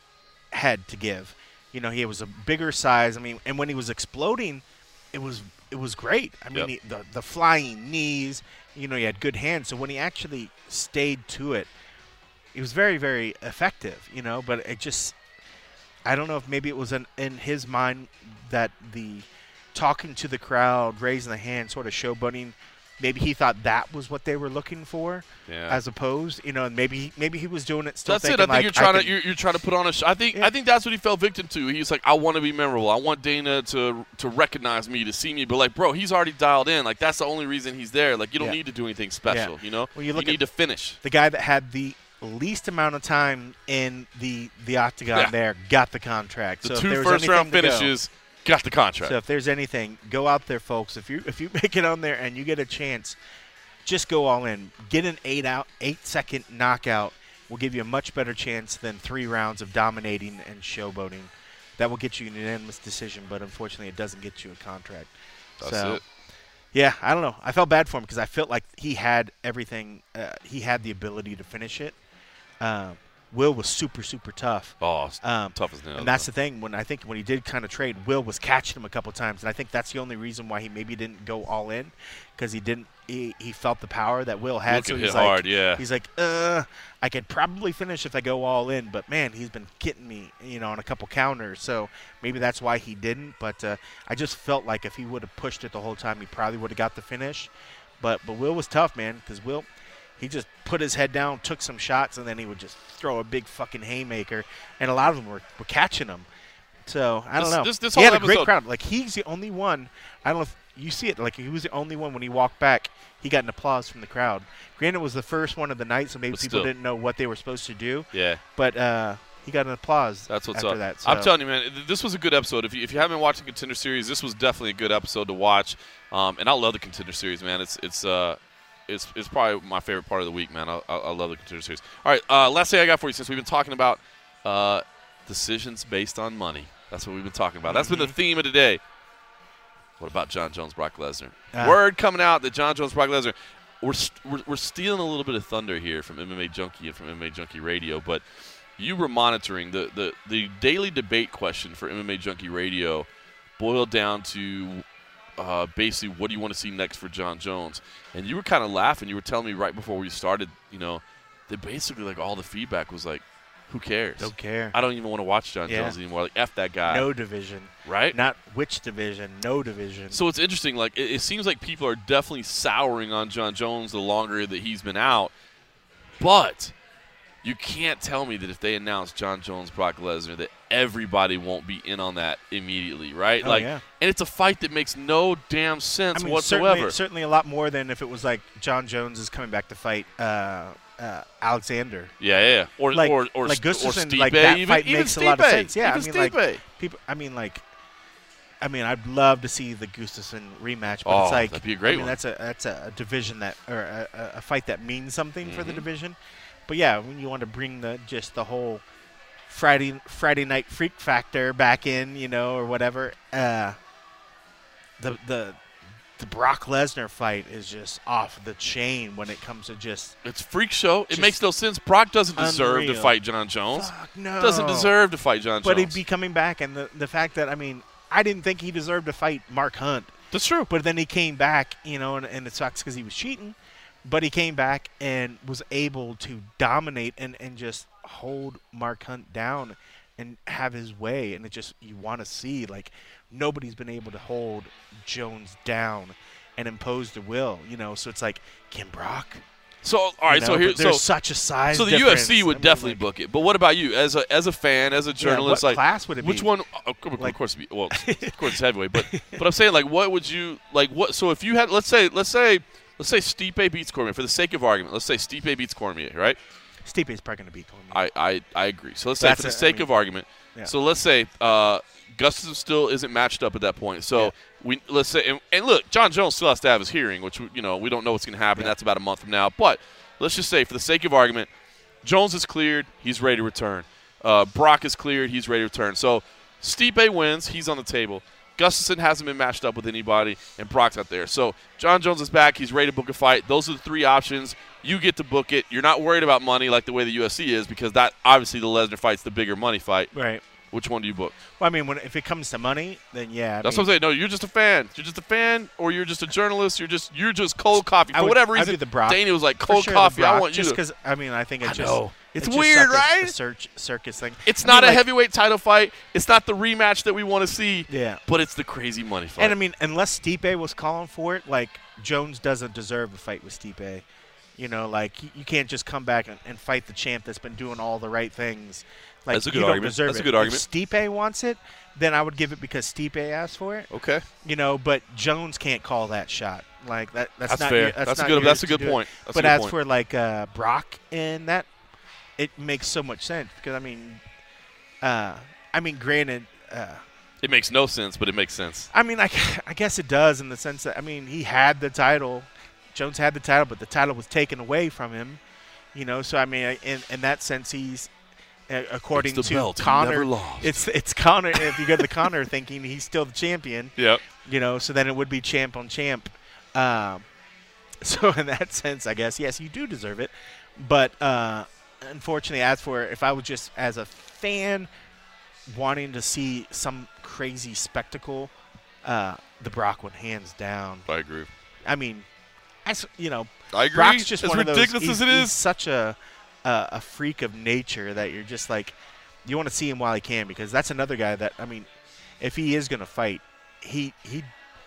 had to give. You know, he was a bigger size. I mean, and when he was exploding, it was it was great. I mean, Yep. he, the the flying knees. You know, he had good hands. So when he actually stayed to it, he was very, very effective, you know, but it just, I don't know if maybe it was in, in his mind that the talking to the crowd, raising the hand, sort of showboating, maybe he thought that was what they were looking for Yeah. as opposed, you know, and maybe maybe he was doing it still That's it. thinking I think like, you're trying I to can- you're, you're trying to put on a. Sh- I think Yeah. I think that's what he fell victim to. He's like, I want to be memorable. I want Dana to to recognize me, to see me. But like, bro, he's already dialed in. Like that's the only reason he's there. Like you don't Yeah. need to do anything special. Yeah. You know, Well, you look need at- to finish. the guy that had the least amount of time in the the octagon Yeah. there got the contract. The so if two there was first round anything to go- finishes got the contract. So if there's anything, go out there, folks. If you if you make it on there and you get a chance, just go all in. Get an eight out, eight second knockout. Will give you a much better chance than three rounds of dominating and showboating. That will get you an unanimous decision, but unfortunately, it doesn't get you a contract. That's so, it. Yeah, I don't know. I felt bad for him because I felt like he had everything. Uh, he had the ability to finish it. Um, Will was super, super tough. Oh, it's Um, tough as nails. And that's the thing. When I think when he did kind of trade, Will was catching him a couple times, and I think that's the only reason why he maybe didn't go all in, because he didn't. He, he felt the power that Will had. Will so can he's hit like, hard, yeah. He's like, uh, I could probably finish if I go all in, but man, he's been getting me, you know, on a couple counters. So maybe that's why he didn't. But uh, I just felt like if he would have pushed it the whole time, he probably would have got the finish. But but Will was tough, man, because Will. He just put his head down, took some shots, and then he would just throw a big fucking haymaker. And a lot of them were, were catching him. So, I don't This- know. this- this he had whole a great episode- crowd. Like, he's the only one. I don't know if you see it. Like, he was the only one when he walked back. He got an applause from the crowd. Granted, it was the first one of the night, so maybe But people still. didn't know what they were supposed to do. Yeah. But uh, he got an applause That's what's after up. that. So. I'm telling you, man, th- this was a good episode. If you, if you haven't watched the Contender Series, this was definitely a good episode to watch. Um, and I love the Contender Series, man. It's it's uh, it's it's probably my favorite part of the week, man. I, I, I love the Contender Series. All right, uh, last thing I got for you, since we've been talking about uh, decisions based on money. That's what we've been talking about. That's been the theme of today. What about John Jones, Brock Lesnar? Uh. Word coming out that John Jones, Brock Lesnar. We're, st- we're we're stealing a little bit of thunder here from M M A Junkie and from M M A Junkie Radio, but you were monitoring the, the, the daily debate question for M M A Junkie Radio boiled down to uh, basically what do you want to see next for John Jones? And you were kind of laughing. You were telling me right before we started, you know, that basically like all the feedback was like, who cares? Don't care. I don't even want to watch John Yeah. Jones anymore. Like, F that guy. No division. Right? Not which division. No division. So it's interesting. Like it, it seems like people are definitely souring on John Jones the longer that he's been out. But you can't tell me that if they announce John Jones, Brock Lesnar, that everybody won't be in on that immediately, right? Oh, like, yeah. and it's a fight that makes no damn sense I mean, whatsoever. Certainly, certainly a lot more than if it was like John Jones is coming back to fight uh, uh, Alexander. Yeah, yeah, yeah. Or Like, or or, like or Gustafsson, Stipe, like that even, fight even makes Stipe, a lot of sense. Yeah, even I mean, Stipe. like people. I mean, like, I mean, I'd love to see the Gustafsson rematch, but Oh, it's like that'd be a great I mean, one. that's a that's a division that or a, a- a fight that means something for the Mhm. division. But yeah, when you want to bring the just the whole Friday Friday night freak factor back in, you know, or whatever, uh, the the the Brock Lesnar fight is just off the chain when it comes to just It's freak show. It Just makes no sense. Brock doesn't deserve to unreal. fight John Jones. fuck no Doesn't deserve to fight John But Jones. he'd be coming back, and the the fact that I mean, I didn't think he deserved to fight Mark Hunt, That's true. but then he came back, you know, and, and it sucks because he was cheating, but he came back and was able to dominate and and just hold Mark Hunt down and have his way, and it just you want to see like nobody's been able to hold Jones down and impose the will, you know. So it's like, can Brock? So all right. You know, so here, but there's so such a size. so the U F C difference. would I mean, definitely like, book it. But what about you, as a as a fan, as a journalist? what like, class would it which be? one? Of course, Like- of course, it'd be, well, of course, it's heavyweight. But but I'm saying, like, what would you like? What? So if you had, let's say, let's say, let's say Stipe beats Cormier for the sake of argument. Let's say Stipe beats Cormier, right? Stipe is probably going to beat Cormier. I, I, I agree. So let's say That's for the a- I sake mean, of argument. yeah. So let's say uh, Gustafsson still isn't matched up at that point. So Yeah. we let's say and, and look, John Jones still has to have his hearing, which you know we don't know what's going to happen. Yeah. That's about a month from now. But let's just say for the sake of argument, Jones is cleared. He's ready to return. Uh, Brock is cleared. He's ready to return. So Stipe wins. He's on the table. Gustafsson hasn't been matched up with anybody, and Brock's out there. So John Jones is back. He's ready to book a fight. Those are the three options. You get to book it. You're not worried about money like the way the U F C is, because that obviously the Lesnar fight's the bigger money fight. Right. Which one do you book? Well, I mean, when if it comes to money, then yeah. I That's mean, what I'm saying. No, you're just a fan. You're just a fan, or you're just a journalist. You're just you're just cold coffee I for would- whatever I'd reason. do the Brock. Dana was like for cold sure the coffee. I Brock, want you just to. because I mean, I think it I just know. It's just weird, such a- right? A search, circus thing. It's I mean, not a like- heavyweight title fight. It's not the rematch that we want to see. Yeah. But it's the crazy money fight. And I mean, unless Stipe was calling for it, like Jones doesn't deserve a fight with Stipe. You know, like you, you can't just come back and, and fight the champ that's been doing all the right things. Like That's a good you don't argument. deserve That's a it. good argument. If Stipe wants it, then I would give it because Stipe asked for it. okay. You know, but Jones can't call that shot. Like that. That's, That's not fair. Your, that's, That's a not good- yours that's a to good do it. point. That's a but good as point. for like uh, Brock and that, it makes so much sense because I mean, uh, I mean, granted. Uh, It makes no sense, but it makes sense. I mean, I, I guess it does in the sense that I mean he had the title, Jones had the title, but the title was taken away from him. You know, so I mean, in in that sense, he's uh, according It's the to belt he Connor. never lost. It's it's Connor. If you go to Connor thinking he's still the champion, Yep. you know, so then it would be champ on champ. Um, so in that sense, I guess yes, you do deserve it, but uh, unfortunately, as for if I was just as a fan wanting to see some crazy spectacle, uh, the Brock one, hands down. I agree. I mean, as you know, I agree. Brock's just as one of those. ridiculous He's, as it he's is. such a, a a freak of nature that you're just like, you want to see him while he can, because that's another guy that, I mean, if he is going to fight, he he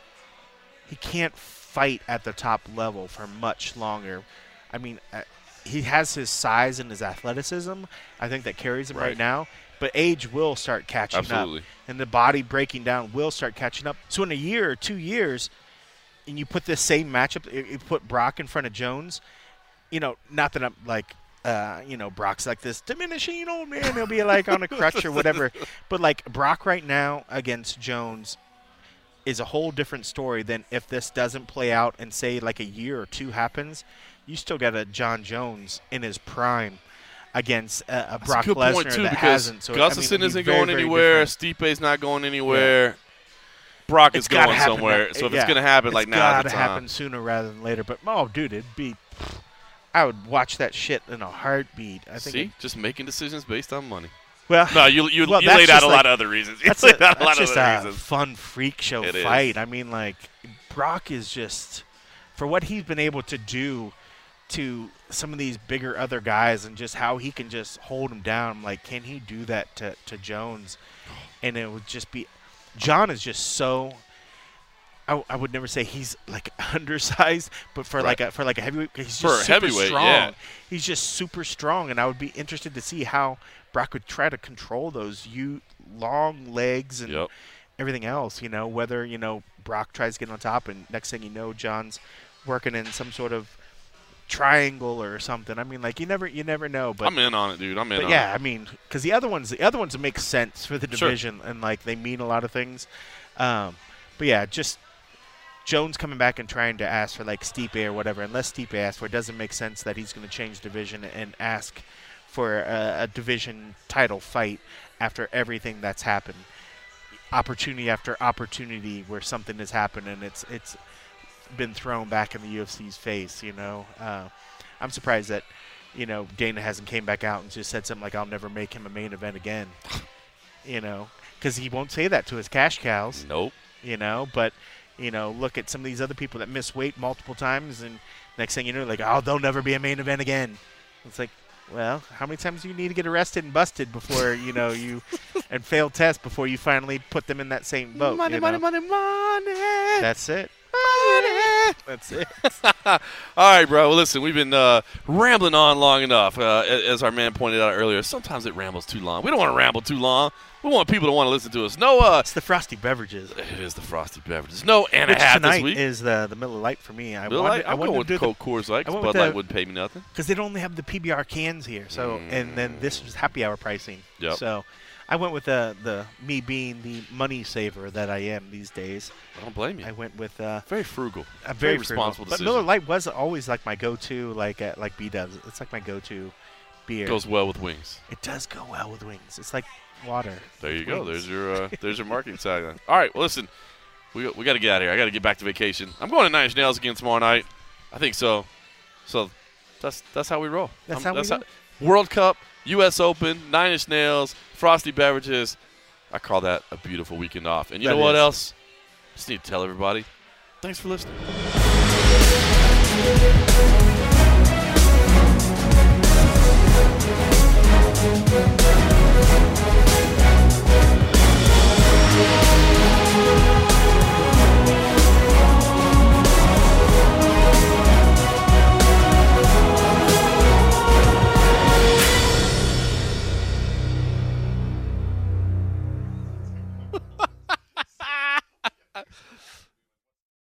he can't fight at the top level for much longer. I mean, uh, he has his size and his athleticism, I think, that carries him right, Right. now. But age will start catching Absolutely. up, and the body breaking down will start catching up. So in a year or two years, and you put this same matchup, you you put Brock in front of Jones, you know, not that I'm like, uh, you know, Brock's like this diminishing old man. He'll be like on a crutch or whatever. But like Brock right now against Jones is a whole different story than if this doesn't play out and say like a year or two happens. You still got a John Jones in his prime against uh, a That's Brock a good point, Lesnar too, that because hasn't. So, I mean, Gustafsson it'd be isn't very, going very anywhere. different. Stipe's not going anywhere. Brock It's is gotta going happen somewhere. now. So if Yeah. it's going to happen, It's like now, gotta the time. happen sooner rather than later. But oh, dude, it'd be. I would watch that shit in a heartbeat. I think. See, it- just making decisions based on money. well, No, you you, Well, you that's laid out just a like- lot of other reasons. You that's, laid a, out a lot that's of just other a reasons. fun freak show It is. fight. I mean, like Brock is just for what he's been able to do to some of these bigger other guys, and just how he can just hold them down. I'm like, can he do that to to Jones? And it would just be. John is just so. I, I would never say he's like undersized, but for like a for like a heavyweight, he's just For a super heavyweight, strong. yeah. He's just super strong, and I would be interested to see how Brock would try to control those you long legs and Yep. everything else. You know, whether you know Brock tries to get on top, and next thing you know, John's working in some sort of triangle or something. I mean, like you never you never know. But I'm in on it, dude. I'm in but on yeah, it. I mean, because the other ones, the other ones make sense for the Sure. division, and like they mean a lot of things. Um, but yeah, just Jones coming back and trying to ask for like Stipe or whatever. Unless Stipe asks for it, doesn't make sense that he's going to change division and ask for a, a division title fight after everything that's happened. Opportunity after opportunity where something has happened and it's it's been thrown back in the U F C's face. You know, uh, I'm surprised that you know Dana hasn't came back out and just said something like, "I'll never make him a main event again." You know, because he won't say that to his cash cows. Nope. You know, but you know, look at some of these other people that miss weight multiple times, and next thing you know, like, oh, they'll never be a main event again. It's like, well, how many times do you need to get arrested and busted before you know you and fail tests before you finally put them in that same boat? Money, you money, know? money, money. That's it. Money. That's it. All right, bro. Well, listen, we've been uh, rambling on long enough. Uh, a- as our man pointed out earlier, sometimes it rambles too long. We don't want to ramble too long. We want people to want to listen to us. No, uh, It's the frosty beverages. it is the frosty beverages. No Which Anna hat this tonight week. is the the Miller Lite for me. I Miller wanted, Lite? I I'm wanted going to with do the the Coke Coors Light. I 'cause went Bud with Light the- wouldn't pay me nothing. because they don't only have the P B R cans here. So and then this was happy hour pricing. Yep. So I went with the the me being the money saver that I am these days. I don't blame you. I went with uh, Very frugal. a very, responsible frugal. But decision. Miller Lite was always like my go-to, like at like B-Dubs. It's like my go-to beer. Goes well with wings. It does go well with wings. It's like water. There you with go. wings. There's your uh, there's your marketing tagline. All right. Well, listen, we we got to get out of here. I got to get back to vacation. I'm going to Nine Inch Nails again tomorrow night. I think so. So that's that's how we roll. That's Um, how we roll. World Cup, U S Open, Nine Inch Nails, Frosty Beverages. I call that a beautiful weekend off. And you That know what is. else? Just need to tell everybody. Thanks for listening.